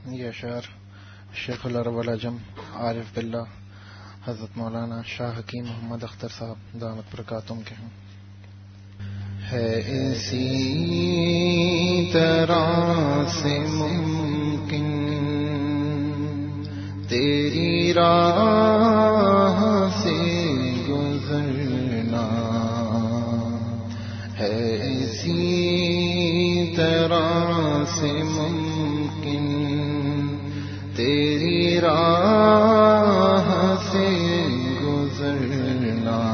یہ شعر شیخ العرب والعجم عارف باللہ حضرت مولانا شاہ حکیم محمد اختر صاحب دامت برکاتہم کے ہیں. ہے اسی طرح سے ممکن تیری راہ سے گزرنا، ہے اسی طرح سے ممکن تیری راہ سے گزرنا.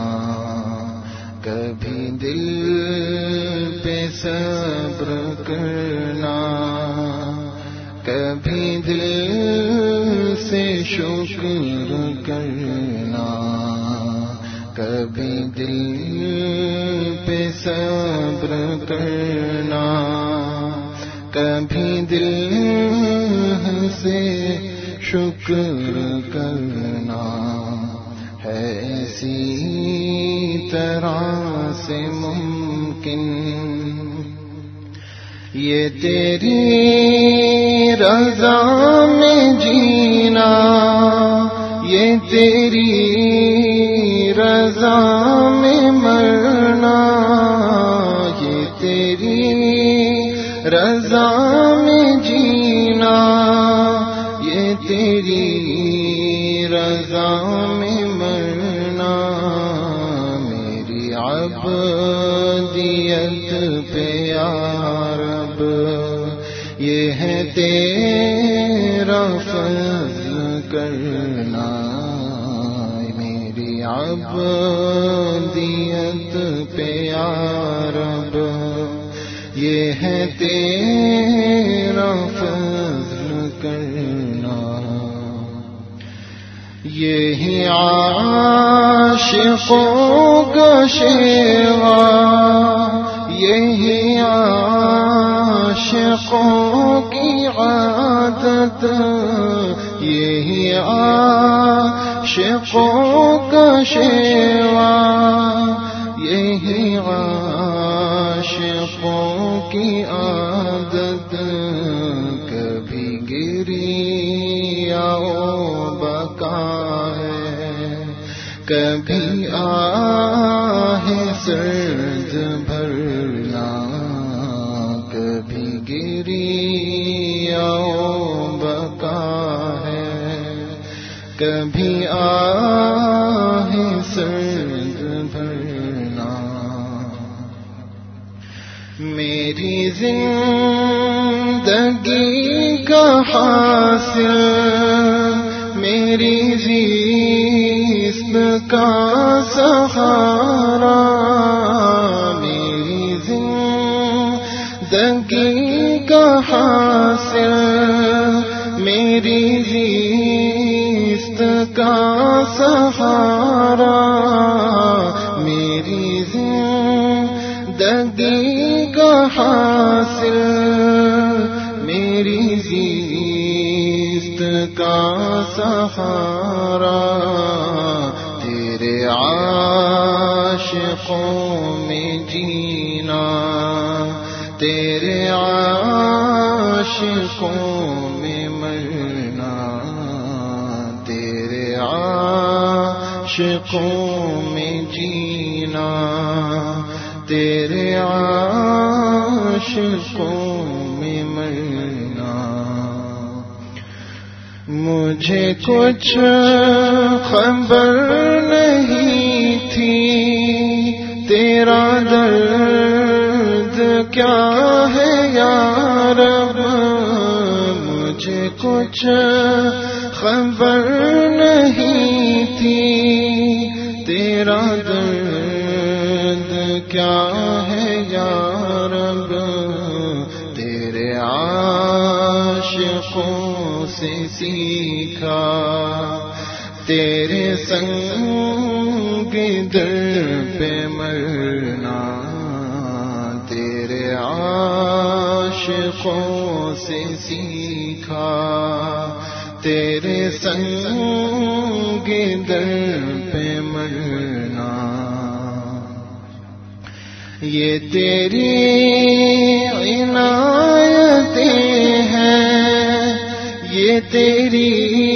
کبھی دل پہ صبر کرنا، کبھی دل سے شکر کرنا، کبھی دل پہ صبر کرنا، کبھی دل سے شکر کرنا. ہے اسی طرح سے ممکن یہ تیری رضا میں جینا، یہ تیری رضا میں مرنا، یہ تیری رضا میں جینا، یہ تیری رضا میں مرنا. میری عبدیت پہ یا رب یہ ہے تیرا فضل کرنا. میری عبدیت پہ یا رب یہ ہے تیرا فضل کرنا. یہی عاشقوں کا شیوا، یہی عاشقوں کی عادت، یہی عاشقوں کا شیوا، یہی عاشقوں کی عادت. کبھی گری آؤ بکا ہے، کبھی آہ سرد بھرنا، کبھی گری آؤ بکا ہے، کبھی آہ سرد بھرنا. میری زندگی کا حاصل، میری زیست کا سہارا، میری زندگی کا حاصل، میری زیست کا سہارا، میری زندگی کا حاصل، میری زیست کا سہارا. تیرے عاشقوں میں جینا، تیرے عاشقوں میں مرنا، تیرے عاشقوں میں جینا، تیرے عاشقوں میں مرنا. مجھے کچھ خبر نہیں تھی تیرا درد کیا ہے یا رب، مجھے کچھ خبر نہیں تھی تیرا درد کیا ہے یا رب. تیرے عاشقوں سے سیکھا، تیرے سنگ در پہ مرنا، تیرے عاشقوں سے سیکھا، تیرے سنگ در پہ مرنا. یہ تیری عنایتیں ہیں، یہ تیری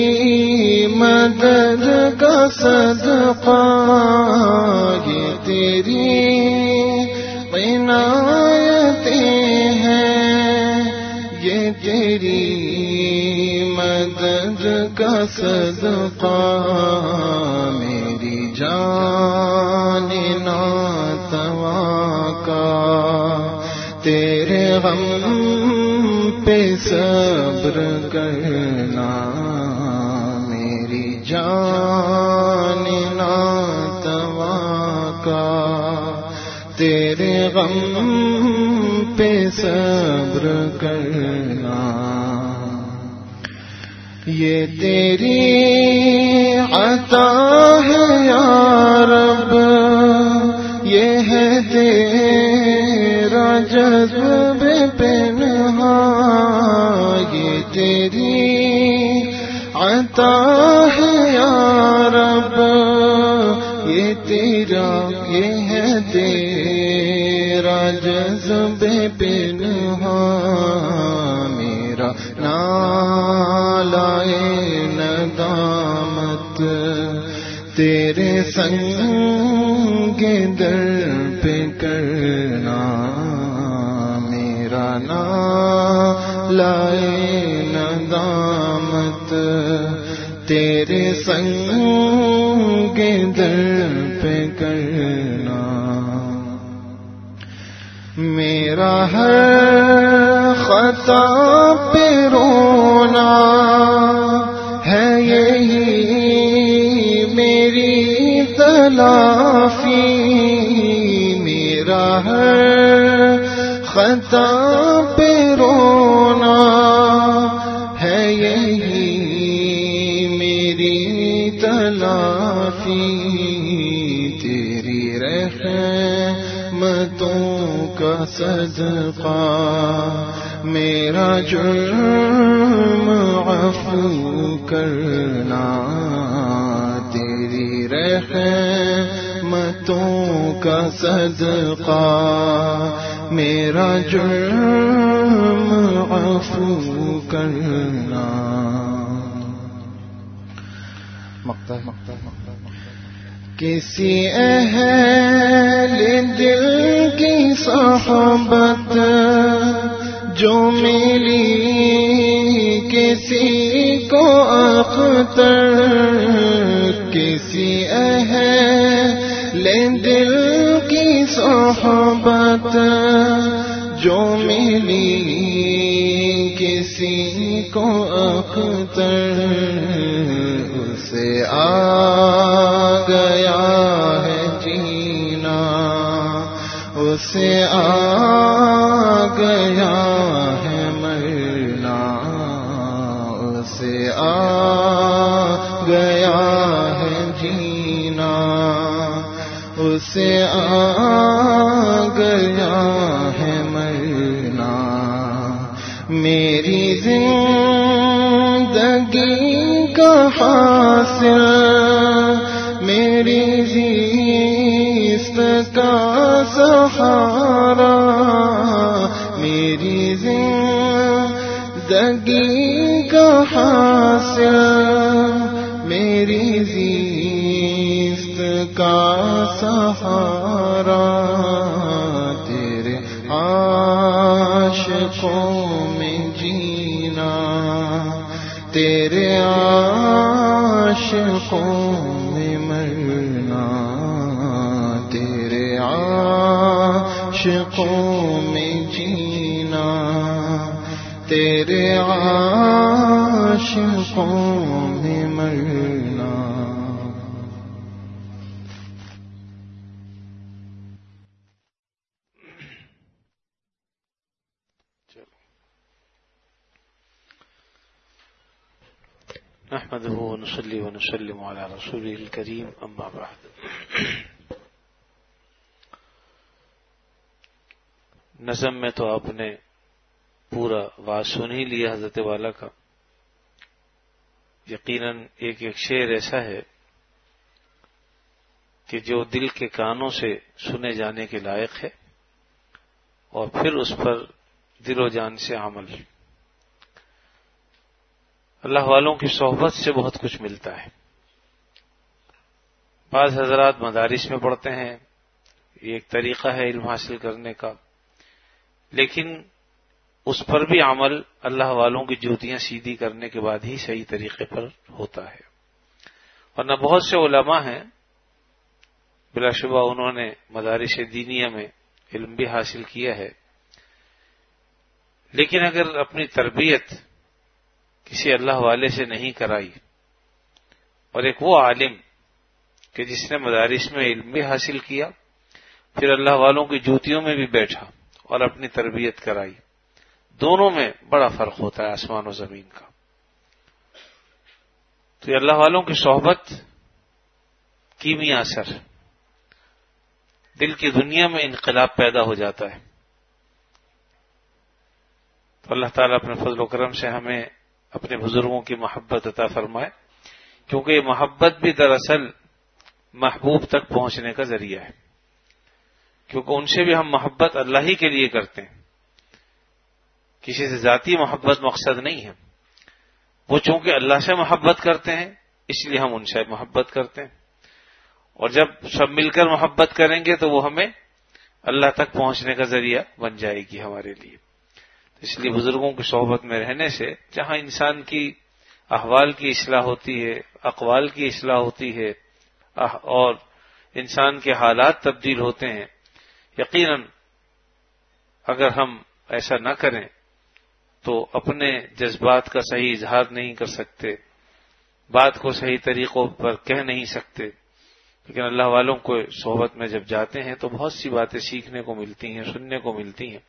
مدد کا صدقہ، یہ تیری عنایتیں ہیں، یہ تیری مدد کا صدقہ، میری جان ناتواں کا، تیرے غم پہ صبر کرنا، میری جان ناتواں کا، تیرے غم پہ صبر کرنا، یہ تیری عطا ہے یا رب، یہ ہے تیرا جذب پنہاں، یہ تیری عطا ہے یا رب، یہ تیرا، یہ ہے تیرا جذب پنہاں، میرا نالائے ندامت تیرے سنگ در پہ کرنا، میرا نالائے ندامت تیرے سنگ در پہ کرنا، میرا ہر خطا پہ رونا ہے، یہی میری تلافی، میرا ہر خطا پہ رونا ہے، یہی میری تلافی، تیری رحمتوں کا صدقہ میرا جرم عفو کرنا، تیری رحمتوں کا صدقہ میرا جرم عفو کرنا، کسی اہل دل کی صحبت جو ملی کسی کو اختر، کسی اہل دل کی صحبت جو ملی کسی کو اختر، اسے آ گیا ہے جینا، اسے آ گیا ہے مرنا، اسے آ گیا ہے جینا، اسے آ گیا ہے مرنا، میری زندگی کا حاصل، میری زیست کا سہارا، میری زندگی کا حاصل، میری زیست کا سہارا، تیرے عاشقوں میں جینا، تیرے عاشقوں میں مرنا، تیرے عاشقوں میں جینا، تیرے عاشقوں میں مرنا۔ نحمده ونصلي ونسلم على رسوله الكريم، اما بعد۔ نظم میں تو آپ نے پورا واز سن ہی لیا حضرت والا کا۔ یقیناً ایک ایک شعر ایسا ہے کہ جو دل کے کانوں سے سنے جانے کے لائق ہے، اور پھر اس پر دل و جان سے عمل۔ اللہ والوں کی صحبت سے بہت کچھ ملتا ہے. بعض حضرات مدارس میں پڑھتے ہیں، یہ ایک طریقہ ہے علم حاصل کرنے کا، لیکن اس پر بھی عمل اللہ والوں کی جوتیاں سیدھی کرنے کے بعد ہی صحیح طریقے پر ہوتا ہے. ورنہ بہت سے علماء ہیں بلا شبہ انہوں نے مدارس دینیہ میں علم بھی حاصل کیا ہے، لیکن اگر اپنی تربیت کسی اللہ والے سے نہیں کرائی، اور ایک وہ عالم کہ جس نے مدارس میں علم بھی حاصل کیا پھر اللہ والوں کی جوتیوں میں بھی بیٹھا اور اپنی تربیت کرائی، دونوں میں بڑا فرق ہوتا ہے آسمان و زمین کا. تو یہ اللہ والوں کی صحبت کیمیا اثر، دل کی دنیا میں انقلاب پیدا ہو جاتا ہے. تو اللہ تعالیٰ اپنے فضل و کرم سے ہمیں اپنے بزرگوں کی محبت عطا فرمائے، کیونکہ یہ محبت بھی دراصل محبوب تک پہنچنے کا ذریعہ ہے، کیونکہ ان سے بھی ہم محبت اللہ ہی کے لیے کرتے ہیں، کسی سے ذاتی محبت مقصد نہیں ہے. وہ چونکہ اللہ سے محبت کرتے ہیں اس لیے ہم ان سے محبت کرتے ہیں، اور جب سب مل کر محبت کریں گے تو وہ ہمیں اللہ تک پہنچنے کا ذریعہ بن جائے گی ہمارے لیے. اس لیے بزرگوں کی صحبت میں رہنے سے جہاں انسان کی احوال کی اصلاح ہوتی ہے، اقوال کی اصلاح ہوتی ہے، اور انسان کے حالات تبدیل ہوتے ہیں، یقیناً اگر ہم ایسا نہ کریں تو اپنے جذبات کا صحیح اظہار نہیں کر سکتے، بات کو صحیح طریقوں پر کہہ نہیں سکتے. لیکن اللہ والوں کو صحبت میں جب جاتے ہیں تو بہت سی باتیں سیکھنے کو ملتی ہیں، سننے کو ملتی ہیں.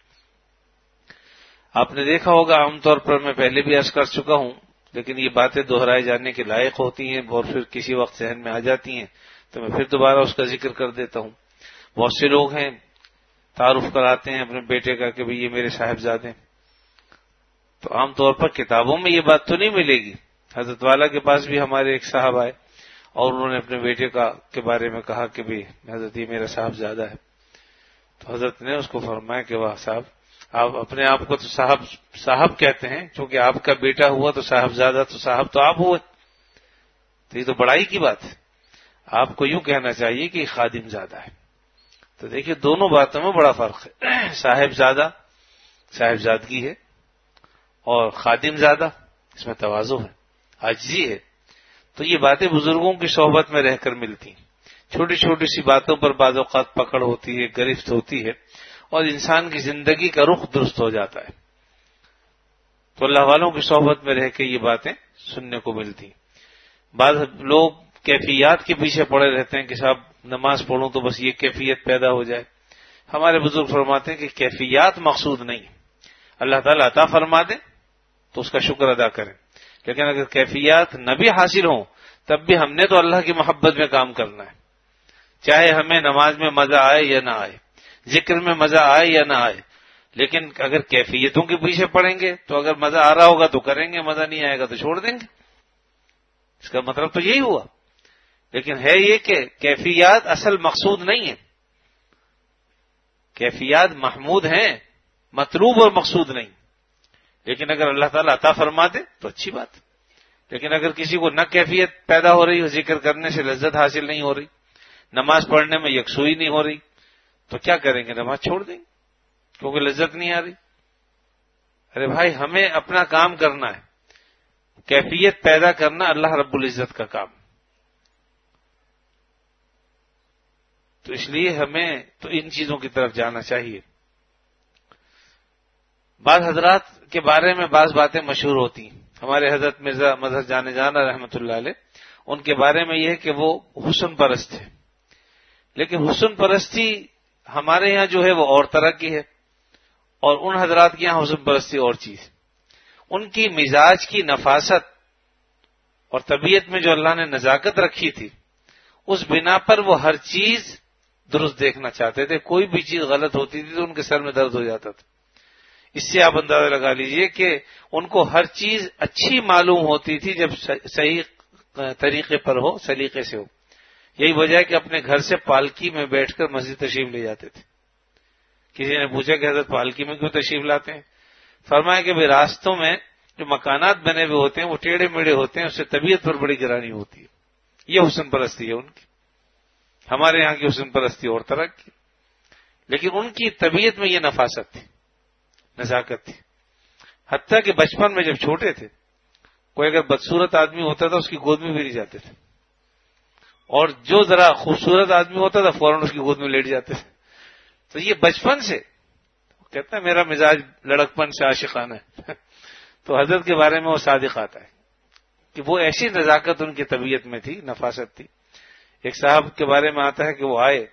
آپ نے دیکھا ہوگا، عام طور پر میں پہلے بھی عرض کر چکا ہوں، لیکن یہ باتیں دہرائے جانے کے لائق ہوتی ہیں اور پھر کسی وقت ذہن میں آ جاتی ہیں تو میں پھر دوبارہ اس کا ذکر کر دیتا ہوں. بہت سے لوگ ہیں تعارف کراتے ہیں اپنے بیٹے کا کہ بھئی یہ میرے صاحبزادے ہیں، تو عام طور پر کتابوں میں یہ بات تو نہیں ملے گی. حضرت والا کے پاس بھی ہمارے ایک صاحب آئے اور انہوں نے اپنے بیٹے کے بارے میں کہا کہ بھئی حضرت یہ میرا صاحبزادہ ہے. تو حضرت نے اس کو فرمایا کہ واہ صاحب، آپ اپنے آپ کو تو صاحب کہتے ہیں، چونکہ آپ کا بیٹا ہوا تو صاحبزادہ، تو صاحب تو آپ ہوئے، تو یہ تو بڑائی کی بات ہے. آپ کو یوں کہنا چاہیے کہ خادم زادہ ہے. تو دیکھیے دونوں باتوں میں بڑا فرق ہے. صاحبزادہ صاحبزادگی ہے، اور خادم زادہ اس میں تواضع ہے، عاجزی ہے. تو یہ باتیں بزرگوں کی صحبت میں رہ کر ملتی ہیں. چھوٹی چھوٹی سی باتوں پر بعض اوقات پکڑ ہوتی ہے، گرفت ہوتی ہے، اور انسان کی زندگی کا رخ درست ہو جاتا ہے. تو اللہ والوں کی صحبت میں رہ کے یہ باتیں سننے کو ملتی. بعض لوگ کیفیات کے پیچھے پڑے رہتے ہیں کہ صاحب نماز پڑھوں تو بس یہ کیفیت پیدا ہو جائے. ہمارے بزرگ فرماتے ہیں کہ کیفیات مقصود نہیں، اللہ تعالیٰ عطا فرما دے تو اس کا شکر ادا کریں، لیکن اگر کیفیات نہ بھی حاصل ہوں تب بھی ہم نے تو اللہ کی محبت میں کام کرنا ہے، چاہے ہمیں نماز میں مزہ آئے یا نہ آئے، ذکر میں مزہ آئے یا نہ آئے. لیکن اگر کیفیتوں کے پیچھے پڑیں گے تو اگر مزہ آ رہا ہوگا تو کریں گے، مزہ نہیں آئے گا تو چھوڑ دیں گے. اس کا مطلب تو یہی ہوا. لیکن ہے یہ کہ کیفیات اصل مقصود نہیں ہے، کیفیات محمود ہیں، مطلوب اور مقصود نہیں. لیکن اگر اللہ تعالیٰ عطا فرما دے تو اچھی بات. لیکن اگر کسی کو نہ کیفیت پیدا ہو رہی ہو، ذکر کرنے سے لذت حاصل نہیں ہو رہی، نماز پڑھنے میں یکسوئی نہیں ہو رہی، تو کیا کریں گے؟ نماز چھوڑ دیں گے کیونکہ لذت نہیں آ رہی. ارے بھائی ہمیں اپنا کام کرنا ہے، کیفیت پیدا کرنا اللہ رب العزت کا کام. تو اس لیے ہمیں تو ان چیزوں کی طرف جانا چاہیے. بعض حضرات کے بارے میں بعض باتیں مشہور ہوتی ہیں. ہمارے حضرت مرزا مظہر جان جانا رحمۃ اللہ علیہ، ان کے بارے میں یہ ہے کہ وہ حسن پرست ہے. لیکن حسن پرستی ہمارے یہاں جو ہے وہ اور طرح کی ہے، اور ان حضرات کے یہاں حسن پرستی اور چیز. ان کی مزاج کی نفاست اور طبیعت میں جو اللہ نے نزاکت رکھی تھی، اس بنا پر وہ ہر چیز درست دیکھنا چاہتے تھے. کوئی بھی چیز غلط ہوتی تھی تو ان کے سر میں درد ہو جاتا تھا. اس سے آپ اندازہ لگا لیجئے کہ ان کو ہر چیز اچھی معلوم ہوتی تھی جب صحیح طریقے پر ہو، سلیقے سے ہو. یہی وجہ ہے کہ اپنے گھر سے پالکی میں بیٹھ کر مسجد تشریف لے جاتے تھے. کسی نے پوچھا کہ حضرت پالکی میں کیوں تشریف لاتے ہیں؟ فرمایا کہ راستوں میں جو مکانات بنے ہوئے ہوتے ہیں وہ ٹیڑھے میڑھے ہوتے ہیں، اس سے طبیعت پر بڑی گرانی ہوتی ہے. یہ حسن پرستی ہے ان کی. ہمارے یہاں کی حسن پرستی اور طرح کی، لیکن ان کی طبیعت میں یہ نفاست تھی، نزاکت تھی. حتیٰ کہ بچپن میں جب چھوٹے تھے کوئی اگر بدصورت آدمی ہوتا تھا اس کی گود میں بھی نہیں جاتے تھے، اور جو ذرا خوبصورت آدمی ہوتا تھا فوراً اس کی گود میں لیٹ جاتے تھے. تو یہ بچپن سے کہتا ہے میرا مزاج لڑکپن سے عاشقانہ ہے. تو حضرت کے بارے میں وہ صادق آتا ہے کہ وہ ایسی نزاکت ان کی طبیعت میں تھی، نفاست تھی. ایک صاحب کے بارے میں آتا ہے کہ وہ آئے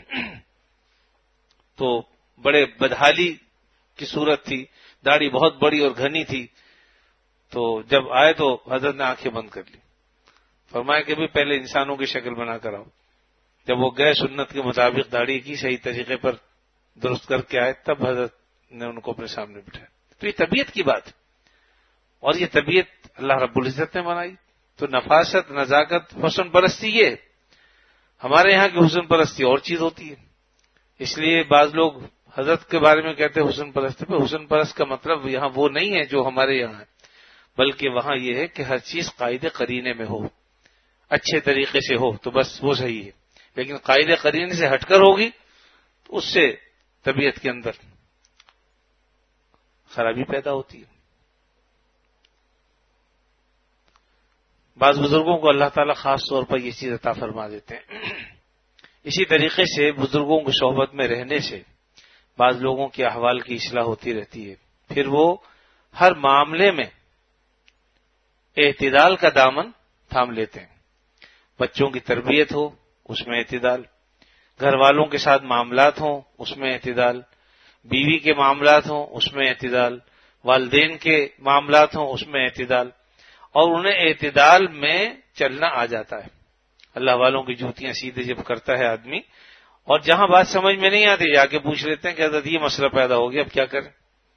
تو بڑے بدحالی کی صورت تھی، داڑھی بہت بڑی اور گھنی تھی. تو جب آئے تو حضرت نے آنکھیں بند کر لی، فرمایا کہ بھی پہلے انسانوں کی شکل بنا کر آؤ. جب وہ گئے سنت کے مطابق داڑھی کی صحیح طریقے پر درست کر کے آئے تب حضرت نے ان کو اپنے سامنے بٹھایا. تو یہ طبیعت کی بات، اور یہ طبیعت اللہ رب العزت نے بنائی. تو نفاست، نزاکت، حسن پرستی یہ ہمارے یہاں کی حسن پرستی اور چیز ہوتی ہے. اس لیے بعض لوگ حضرت کے بارے میں کہتے ہیں حسن پرستی پہ. حسن پرست کا مطلب یہاں وہ نہیں ہے جو ہمارے یہاں ہے، بلکہ وہاں یہ ہے کہ ہر چیز قاعدے قرینے میں ہو، اچھے طریقے سے ہو تو بس وہ صحیح ہے. لیکن قاعدے قرینے سے ہٹ کر ہوگی تو اس سے طبیعت کے اندر خرابی پیدا ہوتی ہے. بعض بزرگوں کو اللہ تعالیٰ خاص طور پر یہ چیز عطا فرما دیتے ہیں. اسی طریقے سے بزرگوں کی صحبت میں رہنے سے بعض لوگوں کے احوال کی اصلاح ہوتی رہتی ہے. پھر وہ ہر معاملے میں اعتدال کا دامن تھام لیتے ہیں. بچوں کی تربیت ہو اس میں اعتدال، گھر والوں کے ساتھ معاملات ہوں اس میں اعتدال، بیوی کے معاملات ہوں اس میں اعتدال، والدین کے معاملات ہوں اس میں اعتدال، اور انہیں اعتدال میں چلنا آ جاتا ہے. اللہ والوں کی جوتیاں سیدھے جب کرتا ہے آدمی، اور جہاں بات سمجھ میں نہیں آتی جا کے پوچھ لیتے ہیں کہ حضرت یہ مسئلہ پیدا ہو گیا اب کیا کریں.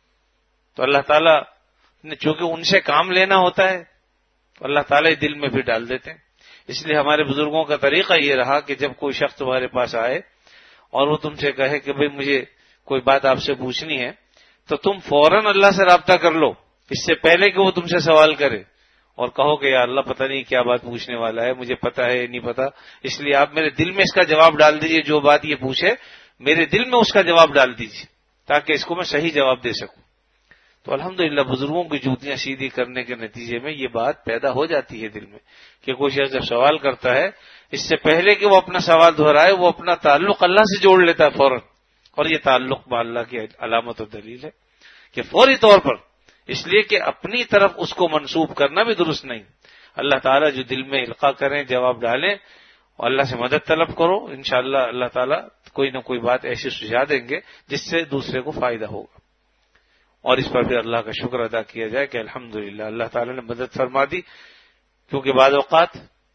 تو اللہ تعالیٰ نے چونکہ ان سے کام لینا ہوتا ہے تو اللہ تعالیٰ دل میں بھی ڈال دیتے ہیں. اس لیے ہمارے بزرگوں کا طریقہ یہ رہا کہ جب کوئی شخص تمہارے پاس آئے اور وہ تم سے کہے کہ بھئی مجھے کوئی بات آپ سے پوچھنی ہے تو تم فوراً اللہ سے رابطہ کر لو اس سے پہلے کہ وہ تم سے سوال کرے، اور کہو کہ یا اللہ پتہ نہیں کیا بات پوچھنے والا ہے، مجھے پتہ ہے نہیں پتہ، اس لیے آپ میرے دل میں اس کا جواب ڈال دیجئے. جو بات یہ پوچھے میرے دل میں اس کا جواب ڈال دیجئے تاکہ اس کو میں صحیح جواب دے سکوں. تو الحمدللہ بزرگوں کی جوتیاں سیدھی کرنے کے نتیجے میں یہ بات پیدا ہو جاتی ہے دل میں کہ کوئی شخص جب سوال کرتا ہے اس سے پہلے کہ وہ اپنا سوال دہرائے وہ اپنا تعلق اللہ سے جوڑ لیتا ہے فوراً. اور یہ تعلق با اللہ کی علامت و دلیل ہے کہ فوری طور پر، اس لیے کہ اپنی طرف اس کو منسوب کرنا بھی درست نہیں. اللہ تعالیٰ جو دل میں القاء کریں، جواب ڈالیں اور اللہ سے مدد طلب کرو، انشاءاللہ اللہ تعالیٰ کوئی نہ کوئی بات ایسی سجھا دیں گے جس سے دوسرے کو فائدہ ہوگا. اور اس پر بھی اللہ کا شکر ادا کیا جائے کہ الحمدللہ اللہ تعالیٰ نے مدد فرما دی. کیونکہ بعض اوقات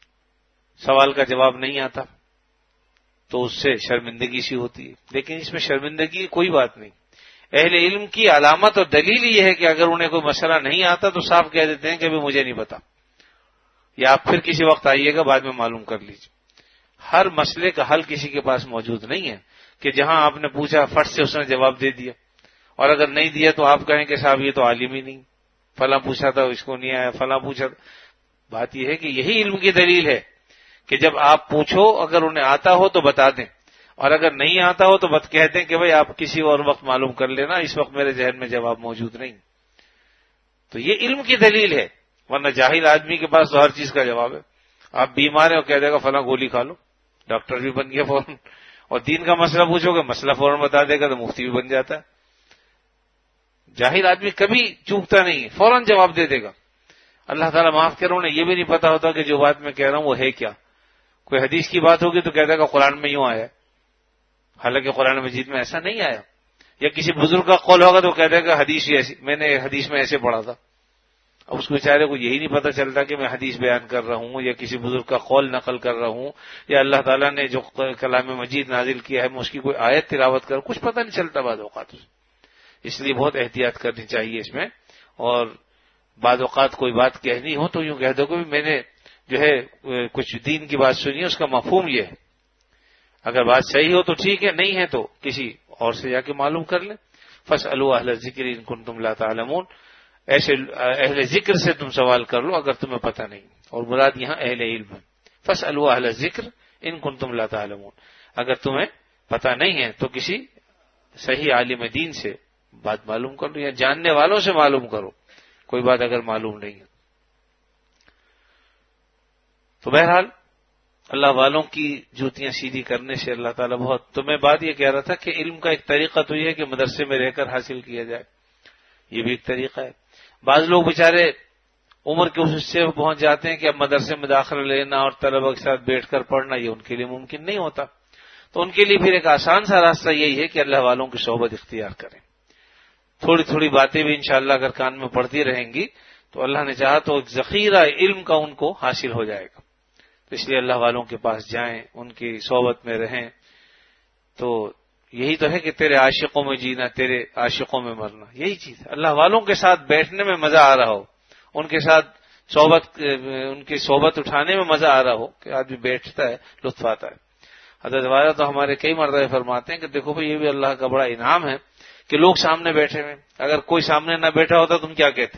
سوال کا جواب نہیں آتا تو اس سے شرمندگی سی ہوتی ہے، لیکن اس میں شرمندگی کی کوئی بات نہیں. اہل علم کی علامت اور دلیل یہ ہے کہ اگر انہیں کوئی مسئلہ نہیں آتا تو صاف کہہ دیتے ہیں کہ ابھی مجھے نہیں پتا، یا آپ پھر کسی وقت آئیے گا بعد میں معلوم کر لیجیے. ہر مسئلے کا حل کسی کے پاس موجود نہیں ہے کہ جہاں آپ نے پوچھا فٹ سے اس نے جواب دے دیا، اور اگر نہیں دیا تو آپ کہیں کہ صاحب یہ تو عالم ہی نہیں، فلاں پوچھا تھا اس کو نہیں آیا، فلاں پوچھا تھا. بات یہ ہے کہ یہی علم کی دلیل ہے کہ جب آپ پوچھو اگر انہیں آتا ہو تو بتا دیں، اور اگر نہیں آتا ہو تو بات کہتے ہیں کہ بھئی آپ کسی اور وقت معلوم کر لینا، اس وقت میرے ذہن میں جواب موجود نہیں. تو یہ علم کی دلیل ہے، ورنہ جاہل آدمی کے پاس تو ہر چیز کا جواب ہے. آپ بیمار ہیں اور کہہ دے گا فلاں گولی کھا لو، ڈاکٹر بھی بن گیا فوراً. اور دین کا مسئلہ پوچھو گے مسئلہ فوراً بتا دے گا تو مفتی بھی بن جاتا ہے. جاہل آدمی کبھی چوکتا نہیں ہے، فوراً جواب دے دے گا. اللہ تعالیٰ معاف کرے انہیں یہ بھی نہیں پتا ہوتا کہ جو بات میں کہہ رہا ہوں وہ ہے کیا. کوئی حدیث کی بات ہوگی تو کہہ دے گا قرآن میں یوں آیا، حالانکہ قرآن مجید میں ایسا نہیں آیا. یا کسی بزرگ کا قول ہوگا تو کہہ دے گا حدیث ہی ایسی، میں نے حدیث میں ایسے پڑھا تھا. اب اس کو بیچارے کو یہی نہیں پتا چلتا کہ میں حدیث بیان کر رہا ہوں یا کسی بزرگ کا قول نقل کر رہا ہوں یا اللہ تعالیٰ نے جو کلام مجید نازل کیا ہے میں اس کی کوئی آیت تلاوت کر، کچھ پتہ نہیں چلتا بعض اوقات. اس لیے بہت احتیاط کرنی چاہیے اس میں. اور بعض اوقات کوئی بات کہنی ہو تو یوں کہہ دو کہ میں نے جو ہے کچھ دین کی بات سنی ہے، اس کا مفہوم یہ ہے. اگر بات صحیح ہو تو ٹھیک ہے، نہیں ہے تو کسی اور سے جا کے معلوم کر لیں. فاسألوا اہل الذکر ان کنتم لا تعلمون. ایسے اہل ذکر سے تم سوال کر لو اگر تمہیں پتہ نہیں، اور مراد یہاں اہل علم ہے۔ فاسألوا اہل الذکر ان کنتم لا تعلمون، اگر تمہیں پتہ نہیں ہے تو کسی صحیح عالم دین سے بات معلوم کر لو، یا جاننے والوں سے معلوم کرو، کوئی بات اگر معلوم نہیں ہے۔ تو بہرحال اللہ والوں کی جوتیاں سیدھی کرنے سے اللہ تعالیٰ بہت، تو میں بات یہ کہہ رہا تھا کہ علم کا ایک طریقہ تو یہ ہے کہ مدرسے میں رہ کر حاصل کیا جائے، یہ بھی ایک طریقہ ہے۔ بعض لوگ بیچارے عمر کے اس حصے میں پہنچ جاتے ہیں کہ اب مدرسے میں داخلہ لینا اور طلبہ کے ساتھ بیٹھ کر پڑھنا یہ ان کے لیے ممکن نہیں ہوتا، تو ان کے لیے پھر ایک آسان سا راستہ یہی ہے کہ اللہ والوں کی صحبت اختیار کریں۔ تھوڑی تھوڑی باتیں بھی انشاءاللہ اگر کان میں پڑتی رہیں گی تو اللہ نے چاہا تو ایک ذخیرہ علم کا ان کو حاصل ہو جائے گا، تو اس لیے اللہ والوں کے پاس جائیں، ان کی صحبت میں رہیں۔ تو یہی تو ہے کہ تیرے عاشقوں میں جینا، تیرے عاشقوں میں مرنا، یہی چیز ہے۔ اللہ والوں کے ساتھ بیٹھنے میں مزہ آ رہا ہو، ان کے ساتھ ان کی صحبت اٹھانے میں مزہ آ رہا ہو کہ آدمی بیٹھتا ہے، لطف آتا ہے۔ حضرت والا تو ہمارے کئی مرتبہ فرماتے ہیں کہ دیکھو بھائی یہ بھی اللہ کا بڑا انعام ہے کہ لوگ سامنے بیٹھے ہوئے، اگر کوئی سامنے نہ بیٹھا ہوتا تم کیا کہتے؟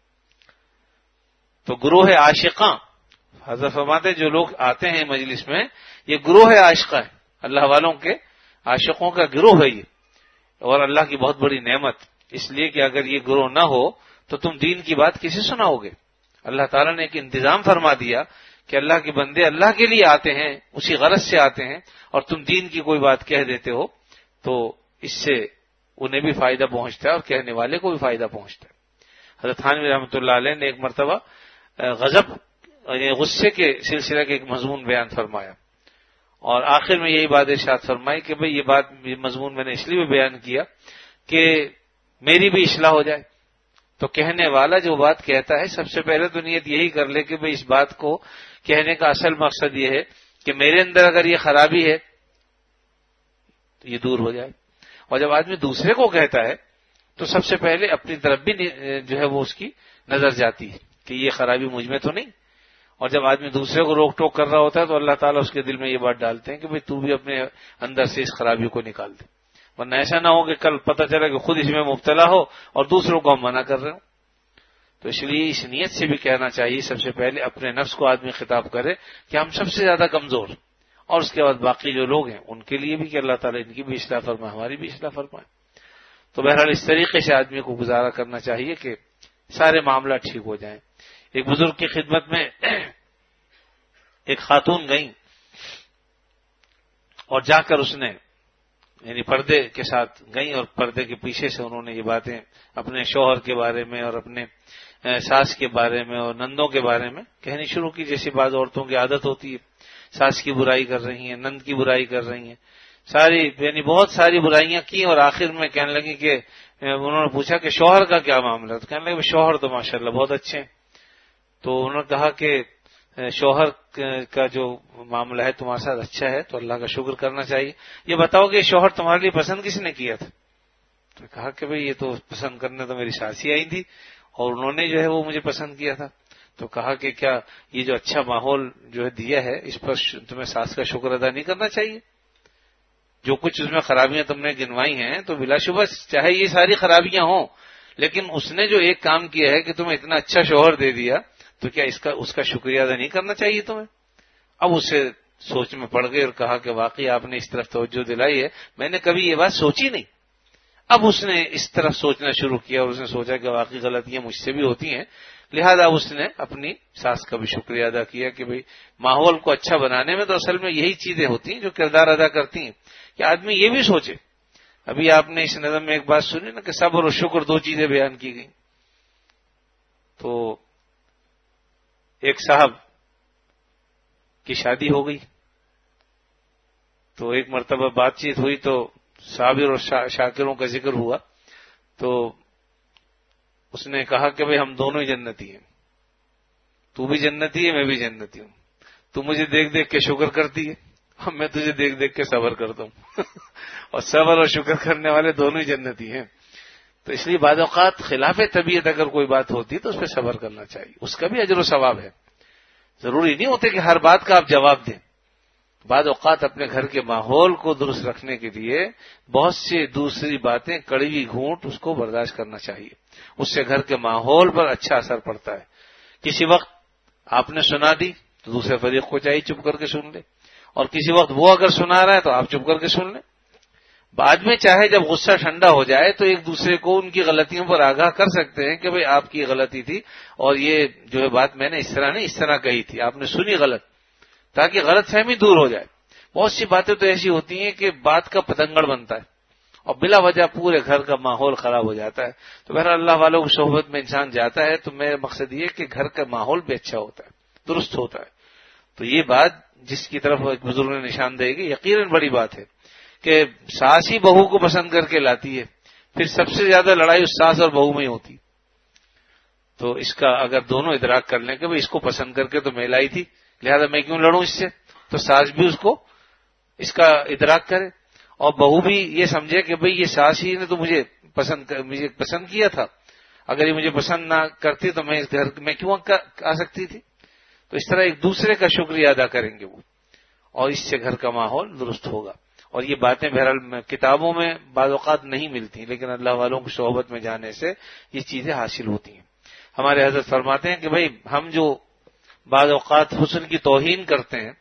تو گروہ عاشقاں، حضرت فرماتے جو لوگ آتے ہیں مجلس میں یہ گروہ عاشقاں ہے، اللہ والوں کے عاشقوں کا گروہ ہے یہ، اور اللہ کی بہت بڑی نعمت، اس لیے کہ اگر یہ گروہ نہ ہو تو تم دین کی بات کیسے سناؤ گے؟ اللہ تعالیٰ نے ایک انتظام فرما دیا کہ اللہ کے بندے اللہ کے لیے آتے ہیں، اسی غرض سے آتے ہیں، اور تم دین کی کوئی بات کہہ دیتے ہو تو اس سے انہیں بھی فائدہ پہنچتا ہے اور کہنے والے کو بھی فائدہ پہنچتا ہے۔ حضرت تھانوی رحمۃ اللہ علیہ نے ایک مرتبہ غضب یعنی غصے کے سلسلہ کے ایک مضمون بیان فرمایا، اور آخر میں یہی بات ارشاد فرمائی کہ بھئی یہ مضمون میں نے اس لیے بھی بیان کیا کہ میری بھی اصلاح ہو جائے۔ تو کہنے والا جو بات کہتا ہے سب سے پہلے تو نیت یہی کر لے کہ بھئی اس بات کو کہنے کا اصل مقصد یہ ہے کہ میرے اندر اگر یہ خرابی ہے تو یہ دور ہو جائے، اور جب آدمی دوسرے کو کہتا ہے تو سب سے پہلے اپنی طرف بھی جو ہے وہ اس کی نظر جاتی ہے کہ یہ خرابی مجھ میں تو نہیں، اور جب آدمی دوسرے کو روک ٹوک کر رہا ہوتا ہے تو اللہ تعالیٰ اس کے دل میں یہ بات ڈالتے ہیں کہ بھئی تو بھی اپنے اندر سے اس خرابی کو نکال دے، ورنہ ایسا نہ ہو کہ کل پتہ چلا کہ خود اس میں مبتلا ہو اور دوسروں کو ہم منع کر رہے ہوں۔ تو اس لیے اس نیت سے بھی کہنا چاہیے سب سے پہلے اپنے نفس کو آدمی خطاب کرے کہ ہم سب سے زیادہ کمزور، اور اس کے بعد باقی جو لوگ ہیں ان کے لیے بھی کہ اللہ تعالیٰ ان کی بھی اصلاح فرمائے، ہماری بھی اصلاح فرمائے۔ تو بہرحال اس طریقے سے آدمی کو گزارا کرنا چاہیے کہ سارے معاملات ٹھیک ہو جائیں۔ ایک بزرگ کی خدمت میں ایک خاتون گئیں اور جا کر اس نے یعنی پردے کے ساتھ گئیں اور پردے کے پیچھے سے انہوں نے یہ باتیں اپنے شوہر کے بارے میں اور اپنے ساس کے بارے میں اور نندوں کے بارے میں کہنی شروع کی، جیسی بعض عورتوں کی عادت ہوتی ہے، ساس کی برائی کر رہی ہیں، نند کی برائی کر رہی ہیں، ساری یعنی بہت ساری برائیاں کی، اور آخر میں کہنے لگی کہ انہوں نے پوچھا کہ شوہر کا کیا معاملہ ہے؟ تو کہنے لگے شوہر تو ماشاءاللہ بہت اچھے ہیں۔ تو انہوں نے کہا کہ شوہر کا جو معاملہ ہے تمہارے ساتھ اچھا ہے تو اللہ کا شکر کرنا چاہیے، یہ بتاؤ کہ شوہر تمہارے لیے پسند کس نے کیا تھا؟ تو کہا کہ بھئی یہ تو پسند کرنے تو میری ساسی آئی تھی اور انہوں نے جو ہے وہ مجھے پسند کیا تھا۔ تو کہا کہ کیا یہ جو اچھا ماحول جو ہے دیا ہے اس پر تمہیں ساس کا شکر ادا نہیں کرنا چاہیے؟ جو کچھ اس میں خرابیاں تم نے گنوائی ہیں تو بلا شبہ چاہے یہ ساری خرابیاں ہوں، لیکن اس نے جو ایک کام کیا ہے کہ تمہیں اتنا اچھا شوہر دے دیا تو کیا اس کا شکریہ ادا نہیں کرنا چاہیے تمہیں؟ اب اسے سوچ میں پڑ گئی اور کہا کہ واقعی آپ نے اس طرف توجہ دلائی ہے، میں نے کبھی یہ بات سوچی نہیں۔ اب اس نے اس طرف سوچنا شروع کیا اور اس نے سوچا کہ واقعی غلطیاں مجھ سے بھی ہوتی ہیں، لہذا اس نے اپنی ساس کا بھی شکریہ ادا کیا کہ بھئی ماحول کو اچھا بنانے میں تو اصل میں یہی چیزیں ہوتی ہیں جو کردار ادا کرتی ہیں کہ آدمی یہ بھی سوچے۔ ابھی آپ نے اس نظم میں ایک بات سنی نا کہ صبر اور شکر دو چیزیں بیان کی گئی۔ تو ایک صاحب کی شادی ہو گئی تو ایک مرتبہ بات چیت ہوئی تو صابر اور شاکروں کا ذکر ہوا، تو اس نے کہا کہ بھئی ہم دونوں ہی جنتی ہیں، تو بھی جنتی ہے میں بھی جنتی ہوں، تو مجھے دیکھ دیکھ کے شکر کرتی ہے اور میں تجھے دیکھ دیکھ کے صبر کرتا ہوں اور صبر اور شکر کرنے والے دونوں ہی جنتی ہیں۔ تو اس لیے بعض اوقات خلاف طبیعت اگر کوئی بات ہوتی تو اس پہ صبر کرنا چاہیے، اس کا بھی اجر و ثواب ہے۔ ضروری نہیں ہوتے کہ ہر بات کا آپ جواب دیں، بعض اوقات اپنے گھر کے ماحول کو درست رکھنے کے لیے بہت سی دوسری باتیں، کڑوی گھونٹ اس کو برداشت کرنا چاہیے. اس سے گھر کے ماحول پر اچھا اثر پڑتا ہے. کسی وقت آپ نے سنا دی تو دوسرے فریق کو چاہیے چپ کر کے سن لے، اور کسی وقت وہ اگر سنا رہا ہے تو آپ چپ کر کے سن لیں. بعد میں چاہے جب غصہ ٹھنڈا ہو جائے تو ایک دوسرے کو ان کی غلطیوں پر آگاہ کر سکتے ہیں کہ بھئی آپ کی غلطی تھی، اور یہ جو ہے بات میں نے اس طرح نہیں، اس طرح کہی تھی، آپ نے سنی غلط، تاکہ غلط فہمی دور ہو جائے. بہت سی باتیں تو ایسی ہوتی ہیں کہ بات کا پتنگڑ بنتا ہے اور بلا وجہ پورے گھر کا ماحول خراب ہو جاتا ہے. تو بہرحال اللہ والوں کی صحبت میں انسان جاتا ہے تو میرا مقصد یہ کہ گھر کا ماحول بھی اچھا ہوتا ہے، درست ہوتا ہے. تو یہ بات جس کی طرف ایک بزرگ نے نشان دے گی، یقیناً بڑی بات ہے کہ ساس ہی بہو کو پسند کر کے لاتی ہے، پھر سب سے زیادہ لڑائی اس ساس اور بہو میں ہی ہوتی. تو اس کا اگر دونوں ادراک کر لیں کہ بھئی اس کو پسند کر کے تو میں لائی تھی، لہذا میں کیوں لڑوں اس سے، تو ساس بھی اس کا ادراک کرے، اور بہو بھی یہ سمجھے کہ بھئی یہ ساس ہی نے تو مجھے پسند کیا تھا، اگر یہ مجھے پسند نہ کرتی تو میں اس گھر میں کیوں آ سکتی تھی. تو اس طرح ایک دوسرے کا شکریہ ادا کریں گے وہ، اور اس سے گھر کا ماحول درست ہوگا. اور یہ باتیں بہرحال کتابوں میں بعض اوقات نہیں ملتی، لیکن اللہ والوں کی صحبت میں جانے سے یہ چیزیں حاصل ہوتی ہیں. ہمارے حضرت فرماتے ہیں کہ بھئی ہم جو بعض اوقات حسن کی توہین کرتے ہیں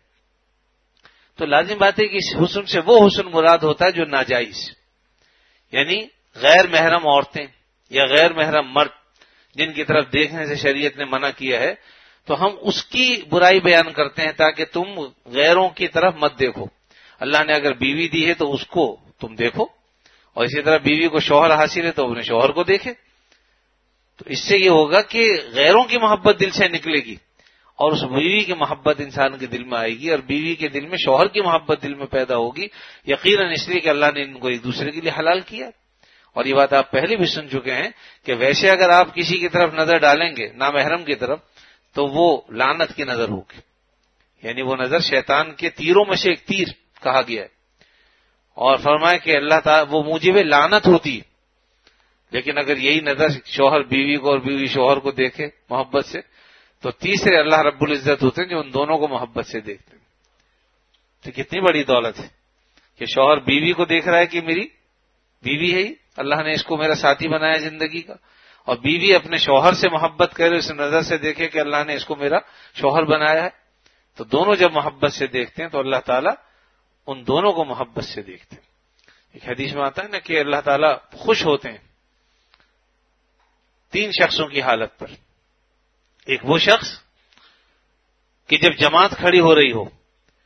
تو لازم بات ہے کہ اس حسن سے وہ حسن مراد ہوتا ہے جو ناجائز، یعنی غیر محرم عورتیں یا غیر محرم مرد جن کی طرف دیکھنے سے شریعت نے منع کیا ہے، تو ہم اس کی برائی بیان کرتے ہیں تاکہ تم غیروں کی طرف مت دیکھو. اللہ نے اگر بیوی دی ہے تو اس کو تم دیکھو، اور اسی طرح بیوی کو شوہر حاصل ہے تو اپنے شوہر کو دیکھے. تو اس سے یہ ہوگا کہ غیروں کی محبت دل سے نکلے گی اور اس بیوی کی محبت انسان کے دل میں آئے گی، اور بیوی کے دل میں شوہر کی محبت دل میں پیدا ہوگی، یقیناً اس لیے کہ اللہ نے ان کو ایک دوسرے کے لیے حلال کیا. اور یہ بات آپ پہلے بھی سن چکے ہیں کہ ویسے اگر آپ کسی کی طرف نظر ڈالیں گے نامحرم کی طرف تو وہ لعنت کی نظر ہوگی، یعنی وہ نظر شیطان کے تیروں میں سے ایک تیر کہا گیا ہے. اور فرمایا کہ اللہ تعالیٰ وہ موجب لعنت ہوتی ہے. لیکن اگر یہی نظر شوہر بیوی کو اور بیوی شوہر کو دیکھے محبت سے تو تیسرے اللہ رب العزت ہوتے ہیں جو ان دونوں کو محبت سے دیکھتے ہیں. تو کتنی بڑی دولت ہے کہ شوہر بیوی کو دیکھ رہا ہے کہ میری بیوی ہے ہی، اللہ نے اس کو میرا ساتھی بنایا زندگی کا، اور بیوی اپنے شوہر سے محبت کرے، اس نظر سے دیکھے کہ اللہ نے اس کو میرا شوہر بنایا ہے. تو دونوں جب محبت سے دیکھتے ہیں تو اللہ تعالیٰ ان دونوں کو محبت سے دیکھتے ہیں. ایک حدیث میں آتا ہے نا کہ اللہ تعالیٰ خوش ہوتے ہیں 3 شخصوں کی حالت پر. ایک وہ شخص کہ جب جماعت کھڑی ہو رہی ہو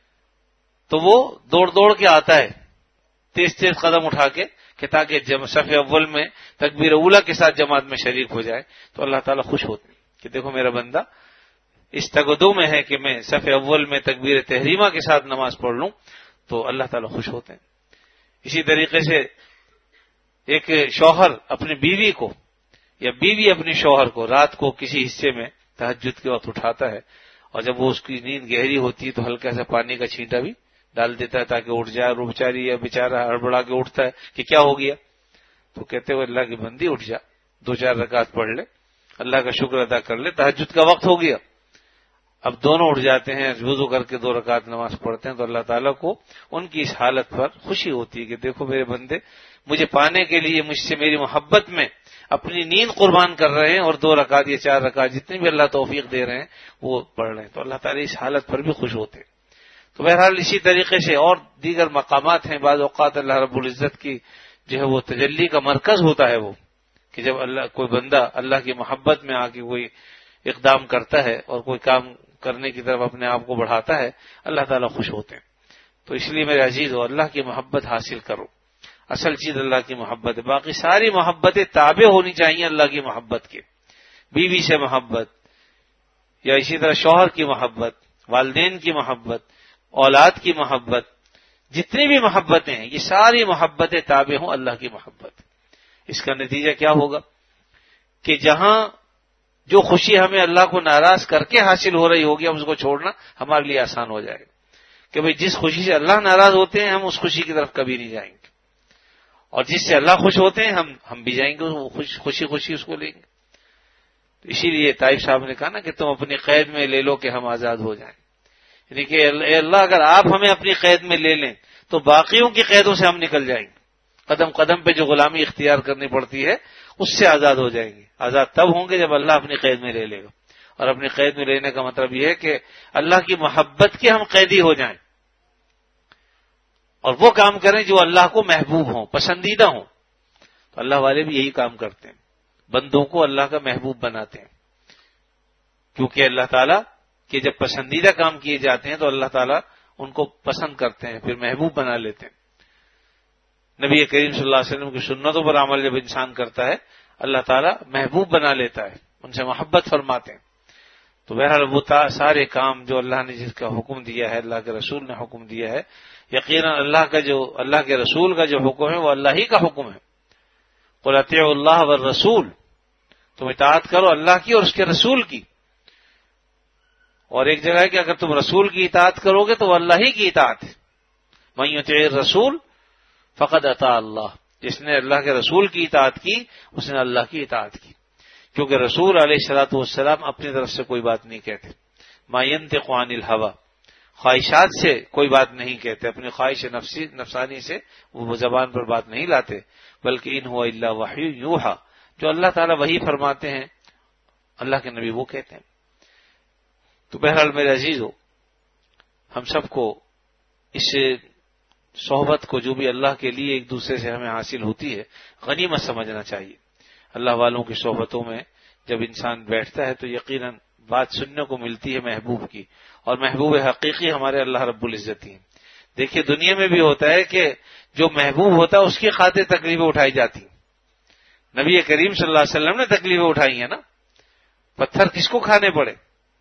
تو وہ دوڑ کے آتا ہے تیز قدم اٹھا کے کہ تاکہ صف اول میں تکبیر اولیٰ کے ساتھ جماعت میں شریک ہو جائے. تو اللہ تعالیٰ خوش ہوتے ہیں کہ دیکھو میرا بندہ اس تگدو میں ہے کہ میں صف اول میں تکبیر تحریمہ کے ساتھ نماز پڑھ لوں، تو اللہ تعالیٰ خوش ہوتے ہیں. اسی طریقے سے ایک شوہر اپنی بیوی کو یا بیوی اپنی شوہر کو رات کو کسی حصے میں تہجد کے وقت اٹھاتا ہے، اور جب وہ اس کی نیند گہری ہوتی ہے تو ہلکا سا پانی کا چھینٹا بھی ڈال دیتا ہے تاکہ اٹھ جائے. اور بیچاری یا بیچارہ ہڑبڑا کے اٹھتا ہے کہ کیا ہو گیا، تو کہتے ہوئے اللہ کی بندی اٹھ جا، 2-4 رکعت پڑھ لے، اللہ کا شکر ادا کر لے، تہجد کا وقت ہو گیا. اب دونوں اٹھ جاتے ہیں، وضو کر کے 2 رکعت نماز پڑھتے ہیں. تو اللہ تعالیٰ کو ان کی اس حالت پر خوشی ہوتی ہے کہ دیکھو میرے بندے مجھے پانے کے لیے مجھ سے میری محبت میں اپنی نیند قربان کر رہے ہیں، اور 2 رکعت یا 4 رکعت جتنے بھی اللہ توفیق دے رہے ہیں وہ پڑھ رہے ہیں. تو اللہ تعالیٰ اس حالت پر بھی خوش ہوتے ہیں. تو بہرحال اسی طریقے سے اور دیگر مقامات ہیں. بعض اوقات اللہ رب العزت کی جو ہے وہ تجلی کا مرکز ہوتا ہے وہ کہ جب کوئی بندہ اللہ کی محبت میں آ کے کوئی اقدام کرتا ہے اور کوئی کام کرنے کی طرف اپنے آپ کو بڑھاتا ہے، اللہ تعالیٰ خوش ہوتے ہیں. تو اس لیے میرے عزیز ہو اللہ کی محبت حاصل کرو. اصل چیز اللہ کی محبت ہے. باقی ساری محبتیں تابع ہونی چاہیے اللہ کی محبت کے. بیوی سے محبت، یا اسی طرح شوہر کی محبت، والدین کی محبت، اولاد کی محبت، جتنی بھی محبتیں ہیں یہ ساری محبتیں تابع ہوں اللہ کی محبت. اس کا نتیجہ کیا ہوگا کہ جہاں جو خوشی ہمیں اللہ کو ناراض کر کے حاصل ہو رہی ہوگی، ہم اس کو چھوڑنا ہمارے لیے آسان ہو جائے گا کہ بھئی جس خوشی سے اللہ ناراض ہوتے ہیں ہم اس خوشی کی طرف کبھی نہیں جائیں گے، اور جس سے اللہ خوش ہوتے ہیں ہم بھی جائیں گے، خوشی اس کو لیں گے. تو اسی لیے طائف صاحب نے کہا نا کہ تم اپنی قید میں لے لو کہ ہم آزاد ہو جائیں. یعنی کہ اے اللہ اگر آپ ہمیں اپنی قید میں لے لیں تو باقیوں کی قیدوں سے ہم نکل جائیں گے، قدم قدم پہ جو غلامی اختیار کرنی پڑتی ہے اس سے آزاد ہو جائیں گے۔ آزاد تب ہوں گے جب اللہ اپنی قید میں لے لے گا، اور اپنی قید میں لینے کا مطلب یہ ہے کہ اللہ کی محبت کے ہم قیدی ہو جائیں اور وہ کام کریں جو اللہ کو محبوب ہوں، پسندیدہ ہوں۔ تو اللہ والے بھی یہی کام کرتے ہیں، بندوں کو اللہ کا محبوب بناتے ہیں، کیونکہ اللہ تعالیٰ کے جب پسندیدہ کام کیے جاتے ہیں تو اللہ تعالیٰ ان کو پسند کرتے ہیں، پھر محبوب بنا لیتے ہیں۔ نبی کریم صلی اللہ علیہ وسلم کی سنتوں پر عمل جب انسان کرتا ہے اللہ تعالیٰ محبوب بنا لیتا ہے، ان سے محبت فرماتے ہیں۔ تو بہرحال وہ سارے کام جو اللہ نے جس کا حکم دیا ہے، اللہ کے رسول نے حکم دیا ہے، یقیناً اللہ کے رسول کا جو حکم ہے وہ اللہ ہی کا حکم ہے۔ قل اطیعوا اللہ والرسول، تم اطاعت کرو اللہ کی اور اس کے رسول کی۔ اور ایک جگہ ہے کہ اگر تم رسول کی اطاعت کرو گے تو وہ اللہ ہی کی اطاعت ہے۔ من یطیع الرسول فقد اطاع اللہ، جس نے اللہ کے رسول کی اطاعت کی اس نے اللہ کی اطاعت کی، کیونکہ رسول علیہ الصلوۃ والسلام اپنی طرف سے کوئی بات نہیں کہتے، ما ینطق عن الہوی، خواہشات سے کوئی بات نہیں کہتے، اپنی خواہش نفسانی سے وہ زبان پر بات نہیں لاتے، بلکہ ان هو الا وحی یوحی، جو اللہ تعالیٰ وحی فرماتے ہیں اللہ کے نبی وہ کہتے ہیں۔ تو بہرحال میرے عزیزو، ہم سب کو اس صحبت کو جو بھی اللہ کے لیے ایک دوسرے سے ہمیں حاصل ہوتی ہے غنیمت سمجھنا چاہیے۔ اللہ والوں کی صحبتوں میں جب انسان بیٹھتا ہے تو یقیناً بات سننے کو ملتی ہے محبوب کی، اور محبوب حقیقی ہمارے اللہ رب العزت ہی ہیں۔ دیکھیے دنیا میں بھی ہوتا ہے کہ جو محبوب ہوتا ہے اس کی خاطر تکلیفیں اٹھائی جاتی ہیں۔ نبی کریم صلی اللہ علیہ وسلم نے تکلیفیں اٹھائی ہیں نا، پتھر کس کو کھانے پڑے؟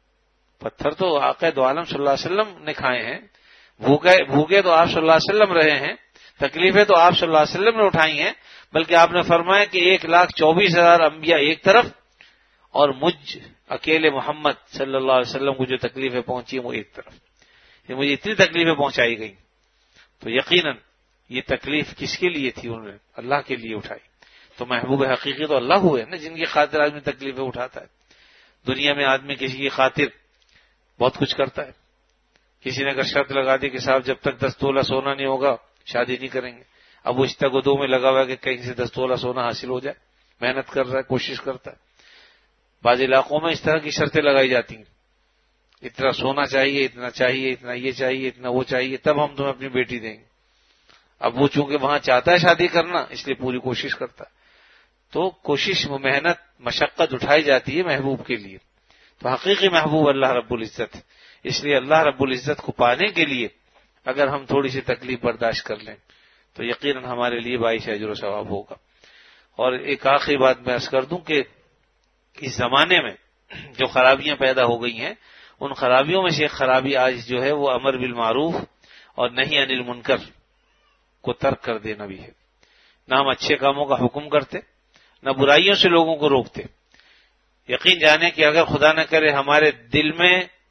پتھر تو آقا دو عالم صلی اللہ علیہ وسلم نے کھائے ہیں، بھوکے تو آپ صلی اللہ علیہ وسلم رہے ہیں، تکلیفیں تو آپ صلی اللہ علیہ وسلم نے اٹھائی ہیں، بلکہ آپ نے فرمایا کہ 1,24,000 انبیاء ایک طرف اور مجھ اکیلے محمد صلی اللہ علیہ وسلم کو جو تکلیفیں پہنچی ہیں وہ ایک طرف، یہ مجھے اتنی تکلیفیں پہنچائی گئیں۔ تو یقیناً یہ تکلیف کس کے لیے تھی؟ انہوں نے اللہ کے لیے اٹھائی۔ تو محبوب حقیقی تو اللہ ہوئے نا، جن کی خاطر آدمی تکلیفیں اٹھاتا ہے۔ دنیا میں آدمی کسی کی خاطر بہت کچھ کرتا ہے، کسی نے اگر شرط لگا دی کہ صاحب جب تک 10 تولہ سونا نہیں ہوگا شادی نہیں کریں گے، اب وہ اس تگدو میں لگا ہوا ہے کہ کہیں سے 10 تولہ سونا حاصل ہو جائے، محنت کر رہا ہے، کوشش کرتا ہے۔ بعض علاقوں میں اس طرح کی شرطیں لگائی جاتی ہیں، اتنا سونا چاہیے، اتنا چاہیے، اتنا یہ چاہیے، اتنا وہ چاہیے، تب ہم تمہیں اپنی بیٹی دیں گے۔ اب وہ چونکہ وہاں چاہتا ہے شادی کرنا اس لیے پوری کوشش کرتا ہے۔ تو کوشش، محنت، مشقت اٹھائی جاتی ہے محبوب کے لیے۔ تو حقیقی محبوب اللہ رب العزت ہے، اس لیے اللہ رب العزت کو پانے کے لیے اگر ہم تھوڑی سی تکلیف برداشت کر لیں تو یقیناً ہمارے لیے باعث اجر و ثواب ہوگا۔ اور ایک آخری بات میں عرض کر دوں کہ اس زمانے میں جو خرابیاں پیدا ہو گئی ہیں ان خرابیوں میں سے ایک خرابی آج جو ہے وہ امر بالمعروف اور نہی عن المنکر کو ترک کر دینا بھی ہے۔ نہ ہم اچھے کاموں کا حکم کرتے، نہ برائیوں سے لوگوں کو روکتے۔ یقین جانے کہ اگر خدا نہ کرے ہمارے دل میں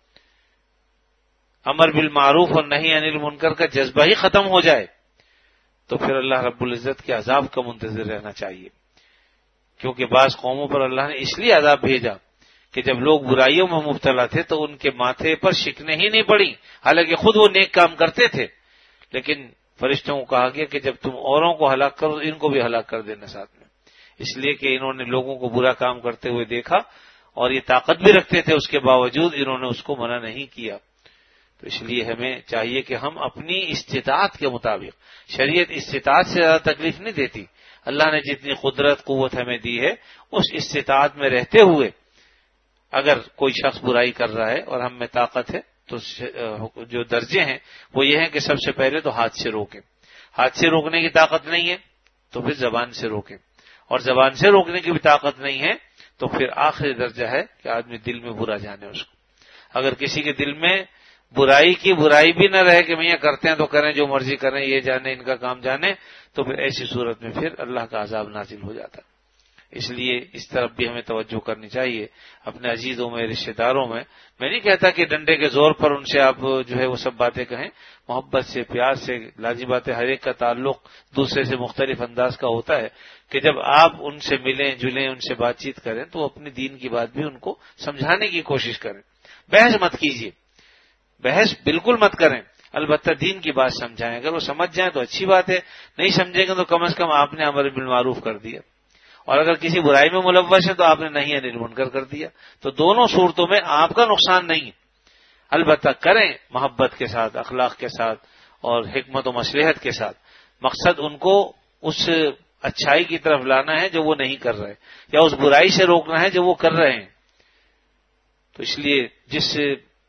امر بالمعروف اور نہی عن المنکر کا جذبہ ہی ختم ہو جائے تو پھر اللہ رب العزت کے عذاب کا منتظر رہنا چاہیے، کیونکہ بعض قوموں پر اللہ نے اس لیے عذاب بھیجا کہ جب لوگ برائیوں میں مبتلا تھے تو ان کے ماتھے پر شکنیں ہی نہیں پڑی، حالانکہ خود وہ نیک کام کرتے تھے، لیکن فرشتوں کو کہا گیا کہ جب تم اوروں کو ہلاک کرو ان کو بھی ہلاک کر دینا ساتھ میں، اس لیے کہ انہوں نے لوگوں کو برا کام کرتے ہوئے دیکھا اور یہ طاقت بھی رکھتے تھے، اس کے باوجود انہوں نے اس کو منع نہیں کیا۔ تو اس لیے ہمیں چاہیے کہ ہم اپنی استطاعت کے مطابق، شریعت استطاعت سے زیادہ تکلیف نہیں دیتی، اللہ نے جتنی قدرت قوت ہمیں دی ہے اس استطاعت میں رہتے ہوئے اگر کوئی شخص برائی کر رہا ہے اور ہم میں طاقت ہے تو جو درجے ہیں وہ یہ ہیں کہ سب سے پہلے تو ہاتھ سے روکیں، ہاتھ سے روکنے کی طاقت نہیں ہے تو پھر زبان سے روکیں، اور زبان سے روکنے کی بھی طاقت نہیں ہے تو پھر آخری درجہ ہے کہ آدمی دل میں برا جانے اس کو۔ اگر کسی کے دل میں برائی کی برائی بھی نہ رہے کہ میاں کرتے ہیں تو کریں، جو مرضی کریں، یہ جانے ان کا کام جانے، تو پھر ایسی صورت میں پھر اللہ کا عذاب نازل ہو جاتا ہے۔ اس لیے اس طرف بھی ہمیں توجہ کرنی چاہیے اپنے عزیزوں میں، رشتہ داروں میں۔ میں نہیں کہتا کہ ڈنڈے کے زور پر ان سے آپ جو ہے وہ سب باتیں کہیں، محبت سے، پیار سے، لازمی بات ہے ہر ایک کا تعلق دوسرے سے مختلف انداز کا ہوتا ہے کہ جب آپ ان سے ملیں جلیں، ان سے بات چیت کریں تو اپنی دین کی بات بھی ان کو سمجھانے کی کوشش کریں، بحث مت کیجیے۔ بحث بالکل مت کریں، البتہ دین کی بات سمجھائیں، اگر وہ سمجھ جائیں تو اچھی بات ہے، نہیں سمجھیں گے تو کم از کم آپ نے امر بالمعروف کر دیا، اور اگر کسی برائی میں ملوث ہے تو آپ نے نہی عن المنکر کر دیا، تو دونوں صورتوں میں آپ کا نقصان نہیں ہے، البتہ کریں محبت کے ساتھ، اخلاق کے ساتھ اور حکمت و مصلحت کے ساتھ، مقصد ان کو اس اچھائی کی طرف لانا ہے جو وہ نہیں کر رہے، یا اس برائی سے روکنا ہے جو وہ کر رہے ہیں۔ تو اس لیے جس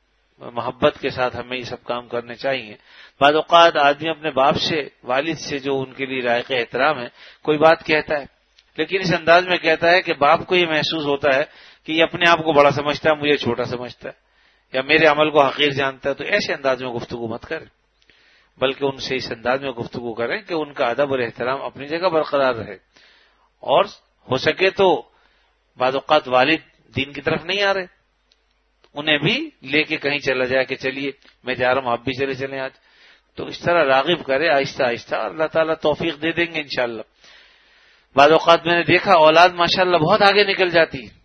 محبت کے ساتھ ہمیں یہ سب کام کرنے چاہیے۔ بعض اوقات آدمی اپنے باپ سے، والد سے، جو ان کے لیے لائق احترام ہے، کوئی بات کہتا ہے لیکن اس انداز میں کہتا ہے کہ باپ کو یہ محسوس ہوتا ہے کہ یہ اپنے آپ کو بڑا سمجھتا ہے، مجھے چھوٹا سمجھتا ہے، یا میرے عمل کو حقیر جانتا ہے، تو ایسے انداز میں گفتگو مت کریں، بلکہ ان سے اس انداز میں گفتگو کریں کہ ان کا ادب اور احترام اپنی جگہ برقرار رہے، اور ہو سکے تو بعض اوقات والد دین کی طرف نہیں آ رہے، انہیں بھی لے کے کہیں چلا جائے کہ چلیے میں جا رہا ہوں، آپ بھی چلے چلیں آج، تو اس طرح راغب کرے آہستہ آہستہ، اللہ تعالیٰ توفیق دے دیں گے انشاءاللہ۔ بعض اوقات میں نے دیکھا اولاد ماشاءاللہ بہت آگے نکل جاتی ہے،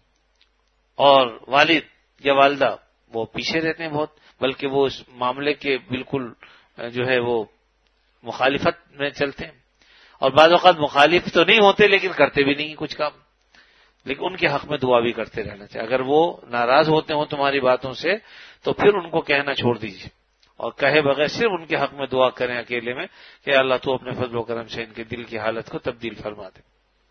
اور والد یا والدہ وہ پیچھے رہتے ہیں بہت، بلکہ وہ اس معاملے کے بالکل جو ہے وہ مخالفت میں چلتے ہیں، اور بعض اوقات مخالف تو نہیں ہوتے لیکن کرتے بھی نہیں کچھ کام، لیکن ان کے حق میں دعا بھی کرتے رہنا چاہیے۔ اگر وہ ناراض ہوتے ہوں تمہاری باتوں سے تو پھر ان کو کہنا چھوڑ دیجیے، اور کہے بغیر صرف ان کے حق میں دعا کریں اکیلے میں کہ اللہ تو اپنے فضل و کرم سے ان کے دل کی حالت کو تبدیل فرما دے۔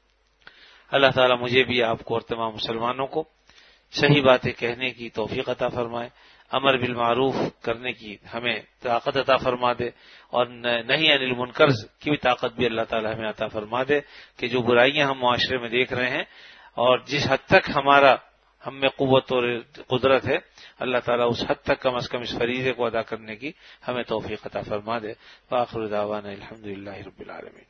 اللہ تعالیٰ مجھے بھی، آپ کو اور تمام مسلمانوں کو صحیح باتیں کہنے کی توفیق عطا فرمائے، امر بالمعروف کرنے کی ہمیں طاقت عطا فرما دے، اور نہی عن المنکر کی بھی طاقت بھی اللہ تعالیٰ ہمیں عطا فرما دے، کہ جو برائیاں ہم معاشرے میں دیکھ رہے ہیں اور جس حد تک ہم میں قوت اور قدرت ہے، اللہ تعالیٰ اس حد تک کم از کم اس فریضے کو ادا کرنے کی ہمیں توفیق عطا فرما دے۔ وآخر دعوانا الحمدللہ رب العالمین۔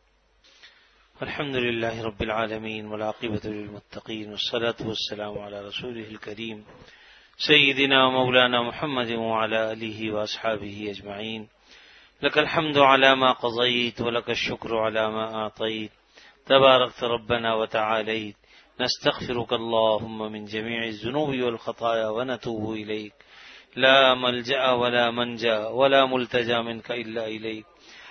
الحمد لله رب العالمين والعاقبة للمتقين والصلاة والسلام على رسوله الكريم سيدنا ومولانا محمد وعلى آله وأصحابه أجمعين۔ لك الحمد على ما قضيت ولك الشكر على ما أعطيت، تباركت ربنا وتعاليت، نستغفرك اللهم من جميع الذنوب والخطايا ونتوب إليك، لا ملجأ ولا منجا ولا ملتجا منك إلا إليك،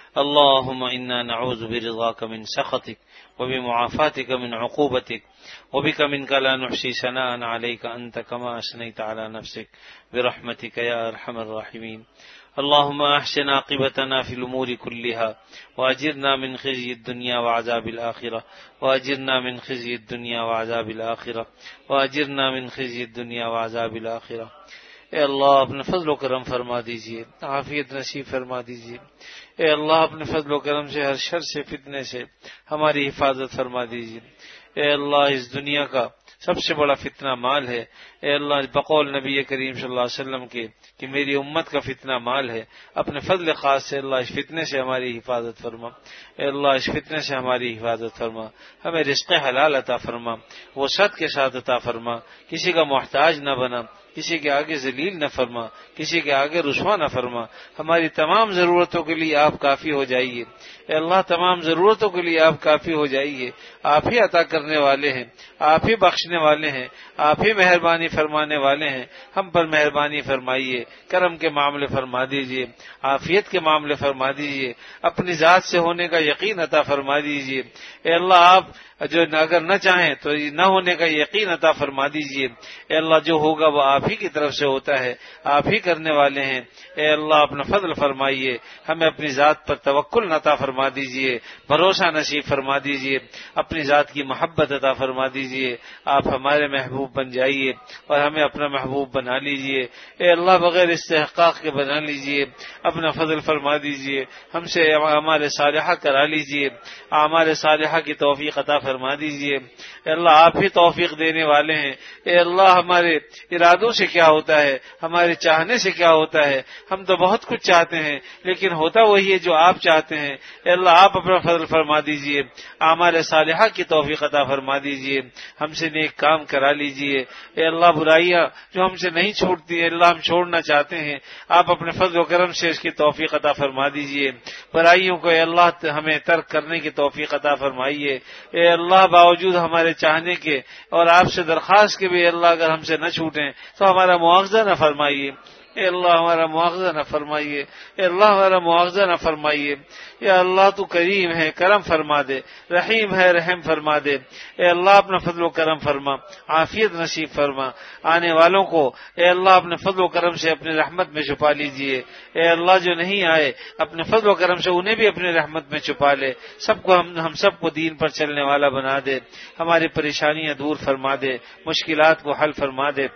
اللهم إنا نعوذ برضاك من سخطك وبمعافاتك من عقوبتك، وبك منك لا نحصي ثناء عليك أنت كما أثنيت على نفسك، برحمتك يا أرحم الراحمين۔ اللهم أحسن عاقبتنا في الأمور كلها، وأجرنا من خزي الدنيا وعذاب الآخرة، وأجرنا من خزي الدنيا وعذاب الآخرة، وأجرنا من خزي الدنيا وعذاب الآخرة۔ اے اللہ اپنے فضل و کرم فرما دیجئے، عافیت نصیب فرما دیجئے، اے اللہ اپنے فضل و کرم سے ہر شر سے، فتنے سے ہماری حفاظت فرما دیجئے۔ اے اللہ اس دنیا کا سب سے بڑا فتنہ مال ہے، اے اللہ بقول نبی کریم صلی اللہ علیہ وسلم کے کہ میری امت کا فتنہ مال ہے، اپنے فضل خاص سے اللہ اس فتنے سے ہماری حفاظت فرما، اے اللہ اس فتنے سے ہماری حفاظت فرما، ہمیں رزق حلال عطا فرما، وسعت کے ساتھ عطا فرما، کسی کا محتاج نہ بنا، کسی کے آگے ذلیل نہ فرما، کسی کے آگے رسوا نہ فرما، ہماری تمام ضرورتوں کے لیے آپ کافی ہو جائیے، اے اللہ تمام ضرورتوں کے لیے آپ کافی ہو جائیے، آپ ہی عطا کرنے والے ہیں، آپ ہی بخشنے والے ہیں، آپ ہی مہربانی فرمانے والے ہیں، ہم پر مہربانی فرمائیے، کرم کے معاملے فرما دیجئے، عافیت کے معاملے فرما دیجئے، اپنی ذات سے ہونے کا یقین عطا فرما دیجئے، اے اللہ آپ جو اگر نہ چاہیں تو نہ ہونے کا یقین عطا فرما دیجئے، اے اللہ جو ہوگا وہ آپ ہی کی طرف سے ہوتا ہے، آپ ہی کرنے والے ہیں، اے اللہ اپنا فضل فرمائیے، ہمیں اپنی ذات پر توکل عطا فرما دیجئے، بھروسہ نصیب فرما دیجئے، اپنی ذات کی محبت عطا فرما دیجئے، آپ ہمارے محبوب بن جائیے اور ہمیں اپنا محبوب بنا لیجئے، اے اللہ بغیر استحقاق کے بنا لیجئے، اپنا فضل فرما دیجئے، ہم سے اعمال صالحہ کرا لیجئے، اعمال صالحہ کی توفیق عطا فرما دیجئے، اے اللہ آپ ہی توفیق دینے والے ہیں، اے اللہ ہمارے ارادوں سے کیا ہوتا ہے، ہمارے چاہنے سے کیا ہوتا ہے، ہم تو بہت کچھ چاہتے ہیں لیکن ہوتا وہی ہے جو آپ چاہتے ہیں، اے اللہ آپ اپنا فضل فرما دیجئے، اعمال صالحہ کی توفیق عطا فرما دیجئے، ہم سے نیک کام کرا لیجئے، اے اللہ برائیاں جو ہم سے نہیں چھوٹتی، اللہ ہم چھوڑنا چاہتے ہیں، آپ اپنے فضل و کرم سے اس کی توفیق عطا فرما دیجئے، برائیوں کو اے اللہ ہمیں ترک کرنے کی توفیق عطا فرمائیے، اے اللہ باوجود ہمارے چاہنے کے اور آپ سے درخواست کے بھی اللہ اگر ہم سے نہ چھوٹیں تو ہمارا مواخذہ نہ فرمائیے، اے اللہ ہمارا مواخذہ نہ فرمائیے، اے اللہ ہمارا مواخذہ نہ فرمائیے، یا اللہ تو کریم ہے کرم فرما دے، رحیم ہے رحم فرما دے، اے اللہ اپنا فضل و کرم فرما، عافیت نصیب فرما، آنے والوں کو اے اللہ اپنے فضل و کرم سے اپنی رحمت میں چھپا لیجئے، اے اللہ جو نہیں آئے اپنے فضل و کرم سے انہیں بھی اپنی رحمت میں چھپا لے، سب کو ہم سب کو دین پر چلنے والا بنا دے، ہماری پریشانیاں دور فرما دے، مشکلات کو حل فرما دے۔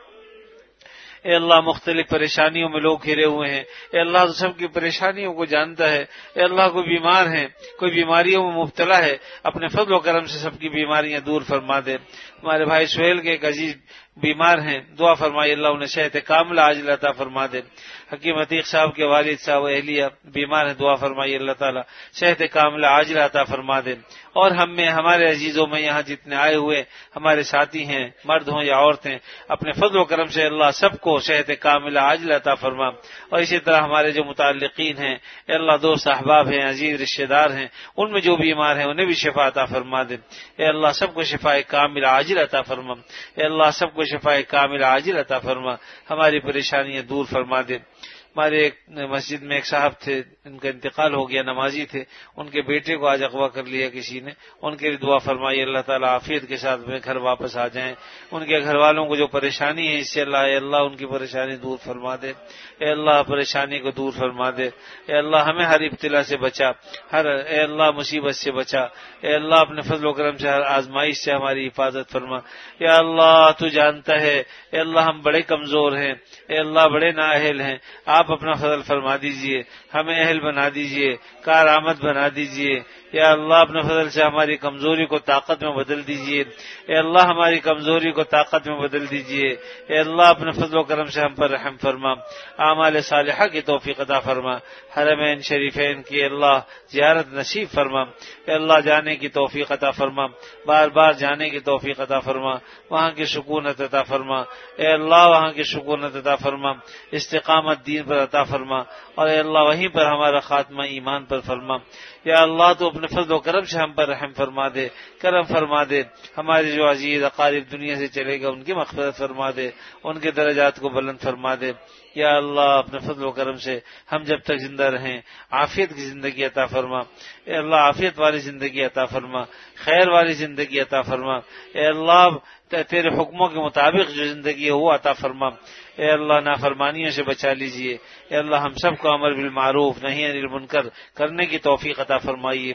اے اللہ مختلف پریشانیوں میں لوگ گھرے ہوئے ہیں، اے اللہ تو سب کی پریشانیوں کو جانتا ہے، اے اللہ کوئی بیمار ہیں، کوئی بیماریوں میں مبتلا ہے، اپنے فضل و کرم سے سب کی بیماریاں دور فرما دے۔ ہمارے بھائی سہیل کے ایک عزیز بیمار ہیں، دعا فرمائے اللہ انہیں صحت کاملہ عاجلہ عطا فرما دے۔ حکیم عتیق صاحب کے والد صاحب اہلیہ بیمار ہیں، دعا فرمائیے اللہ تعالیٰ صحت کاملہ عاجلہ عطا فرما دے۔ اور ہم میں ہمارے عزیزوں میں یہاں جتنے آئے ہوئے ہمارے ساتھی ہیں، مرد ہوں یا عورتیں، اپنے فضل و کرم سے اللہ سب کو صحت کاملہ عاجلہ عطا فرما۔ اور اسی طرح ہمارے جو متعلقین ہیں، اے اللہ دوست احباب ہیں، عزیز رشتہ دار ہیں، ان میں جو بیمار ہیں انہیں بھی شفا عطا فرما دے۔ اے اللہ سب کو شفا کاملہ عاجلہ عطا فرما، اے اللہ سب کو شفا کاملہ عاجلہ عطا فرما، ہماری پریشانیاں دور فرما دے۔ ہمارے ایک مسجد میں ایک صاحب تھے، ان کا انتقال ہو گیا، نمازی تھے، ان کے بیٹے کو آج اغوا کر لیا کسی نے، ان کے لیے دعا فرمائی اللہ تعالیٰ عافیت کے ساتھ میں گھر واپس آ جائیں۔ ان کے گھر والوں کو جو پریشانی ہے اس سے اللہ اے اللہ ان کی پریشانی دور فرما دے، اے اللہ پریشانی کو دور فرما دے، اے اللہ ہمیں ہر ابتلا سے بچا، اے اللہ مصیبت سے بچا، اے اللہ اپنے فضل و کرم سے ہر آزمائش سے ہماری حفاظت فرما۔ یا اللہ تو جانتا ہے اے اللہ ہم بڑے کمزور ہیں، اے اللہ بڑے نااہل ہیں، آپ اپنا فضل فرما دیجئے، ہمیں اہل بنا دیجئے، کارآمد بنا دیجئے۔ یا اللہ اپنے فضل سے ہماری کمزوری کو طاقت میں بدل دیجئے، اے اللہ ہماری کمزوری کو طاقت میں بدل دیجئے، اے اللہ اپنے فضل و کرم سے ہم پر رحم فرما، اعمال صالحہ کی توفیق عطا فرما، حرمین شریفین کی اللہ زیارت نصیب فرما، اے اللہ جانے کی توفیق عطا فرما، بار بار جانے کی توفیق عطا فرما، وہاں کی سکونت عطا فرما، اے اللہ وہاں کی سکونت عطا فرما، استقامت دین پر عطا فرما، اور اے اللہ وہیں پر ہمارا خاتمہ ایمان پر فرما۔ یا اللہ تو اپنے فضل و کرم سے ہم پر رحم فرما دے، کرم فرما دے، ہمارے جو عزیز اقارب دنیا سے چلے گا ان کی مغفرت فرما دے، ان کے درجات کو بلند فرما دے۔ یا اللہ اپنے فضل و کرم سے ہم جب تک زندہ رہیں عافیت کی زندگی عطا فرما، اے اللہ عافیت والی زندگی عطا فرما، خیر والی زندگی عطا فرما، اے اللہ تیرے حکموں کے مطابق جو زندگی ہے وہ عطا فرما، اے اللہ نافرمانیوں سے بچا لیجئے، اے اللہ ہم سب کو امر بالمعروف نہی عن المنکر کرنے کی توفیق عطا فرمائیے۔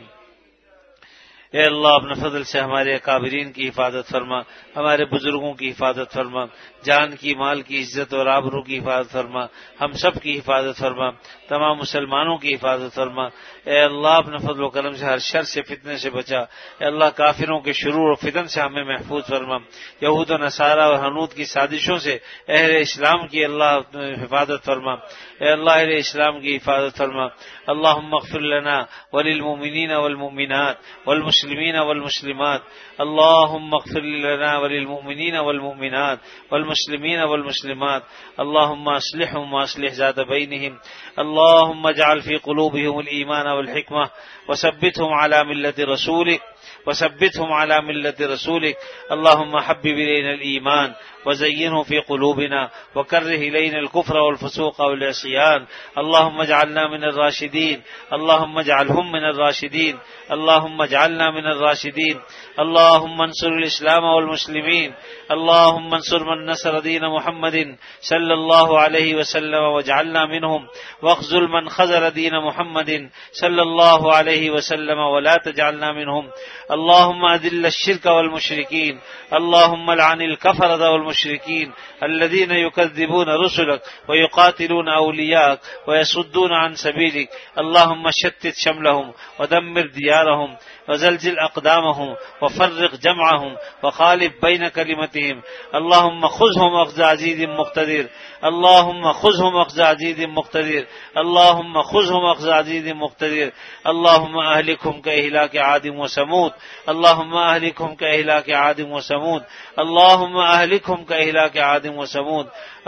اے اللہ اپنے فضل سے ہمارے اکابرین کی حفاظت فرما، ہمارے بزرگوں کی حفاظت فرما، جان کی مال کی عزت اور آبرو کی حفاظت فرما، ہم سب کی حفاظت فرما، تمام مسلمانوں کی حفاظت فرما۔ اے اللہ اپنے فضل و کرم سے ہر شر سے فتنے سے بچا، اے اللہ کافروں کے شرور و فتن سے ہمیں محفوظ فرما، یہود و نصارہ اور حنود کی سازشوں سے اہل اسلام کی اللہ حفاظت فرما، اے اللہ اہل اسلام کی حفاظت فرما۔ اللہم اغفر لنا وللمؤمنین والمؤمنات والمسلمین والمسلمات، اللہم اغفر لنا وللمؤمنین والمؤمنات والمسلمین والمسلمات، اللہم اصلحهم واصلح ذات بینہم، اللہم اجعل فی قلوبہم الایمان والحکمہ وثبتهم على ملت رسولک وثبتهم على ملت رسولك، اللهم حبب إلينا الإيمان وزينه في قلوبنا وكره إلينا الكفر والفسوق والعصيان، اللهم اجعلنا من الراشدين، اللهم اجعلهم من الراشدين، اللهم اجعلنا من الراشدين، اللهم انصر الإسلام والمسلمين، اللهم انصر من نصر دين محمد صلى الله عليه وسلم واجعلنا منهم، واخذل من خذل دين محمد صلى الله عليه وسلم ولا تجعلنا منهم، اللهم أذل الشرك والمشركين، اللهم لعن الكفرة والمشركين الذين يكذبون رسلك ويقاتلون أولياءك ويصدون عن سبيلك، اللهم شتت شملهم ودمر ديارهم وزلزل أقدامهم وفرق جمعهم وخالف بين كلمتهم، اللهم خذهم أخذ عزيز مقتدر، اللهم خذهم أخذ عزيز مقتدر، اللهم خذهم أخذ عزيز مقتدر، اللهم أهلكهم كإهلاك عاد وثمود، اللهم أهلكهم كإهلاك عاد وثمود، اللهم أهلكهم كإهلاك عاد وثمود،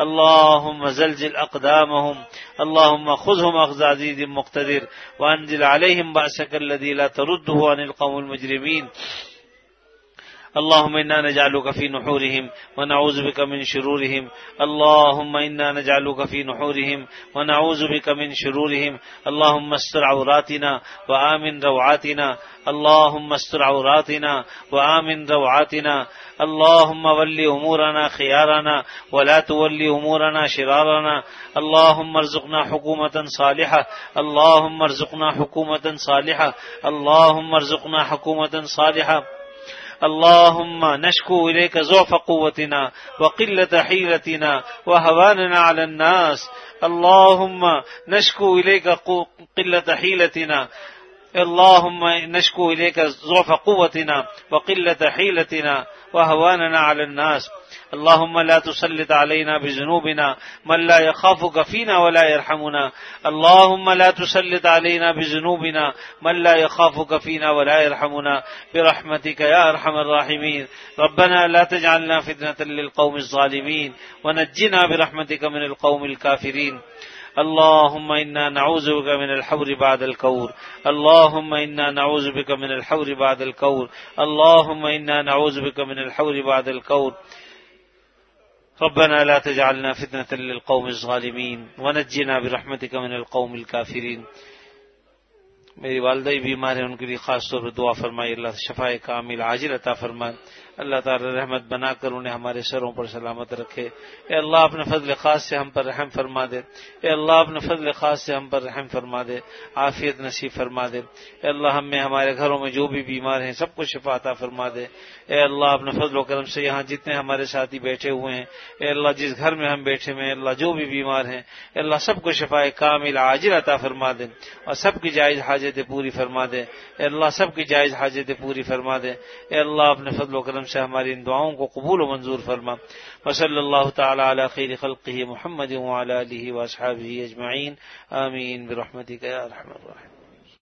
اللهم زلزل أقدامهم، اللهم خذهم أخذ عزيز مقتدر، وأنزل عليهم بأسك الذي لا ترده عن القوم المجرمين، اللهم إنا نجعلك في نحورهم ونعوذ بك من شرورهم. اللهم إنا نجعلك في نحورهم ونعوذ بك من شرورهم. اللهم استر عوراتنا وآمن روعاتنا. اللهم استر عوراتنا وآمن روعاتنا. اللهم ول أمورنا خيارنا ولا تول أمورنا شرارنا. اللهم ارزقنا حكومة صالحة. اللهم ارزقنا حكومة صالحة. اللهم ارزقنا حكومة صالحة. اللهم نشكو إليك ضعف قوتنا وقلة حيلتنا وهواننا على الناس. اللهم نشكو إليك قلة حيلتنا. اللهم نشكو إليك ضعف قوتنا وقلة حيلتنا وهواننا على الناس. اللهم لا تسلط علينا بذنوبنا من لا يخافك فينا ولا يرحمنا. اللهم لا تسلط علينا بذنوبنا من لا يخافك فينا ولا يرحمنا برحمتك يا أرحم الراحمين. ربنا لا تجعلنا فتنة للقوم الظالمين ونجنا برحمتك من القوم الكافرين. اللهم إنا نعوذ بك من الحور بعد الكور. اللهم إنا نعوذ بك من الحور بعد الكور. اللهم إنا نعوذ بك من الحور بعد الكور. ربنا لا تجعلنا فتنة للقوم الظالمين ونجنا برحمتك من القوم الكافرين. میری والدہ بیمار ہیں، ان کے لیے خاص طور پر دعا فرمائی، اللہ شفائے کامل عاجل عطا فرمائے. اللہ تعالی رحمت بنا کر انہیں ہمارے سروں پر سلامت رکھے. اے اللہ اپنے فضل خاص سے ہم پر رحم فرما دے. اے اللہ اپنے فضل خاص سے ہم پر رحم فرما دے، عافیت نصیب فرما دے. اے اللہ ہم میں ہمارے گھروں میں جو بھی بیمار ہیں سب کو شفا عطا فرما دے. اے اللہ اپنے فضل و کرم سے یہاں جتنے ہمارے ساتھی بیٹھے ہوئے ہیں، اے اللہ جس گھر میں ہم بیٹھے ہوئے ہیں، اللہ جو بھی بیمار ہیں اے اللہ سب کو شفائے کامل عاجل عطا فرما دے اور سب کی جائز حاجتیں پوری فرما دے. اے اللہ سب کی جائز حاجتیں پوری فرما دے. اے اللہ اپنے فضل و کرم سے ہماری ان دعاؤں کو قبول و منظور فرما. وصلی اللہ تعالی علی خیر خلقہ محمد وعلی آلہ واصحابہ اجمعین. آمین برحمتک یا ارحم الراحمین.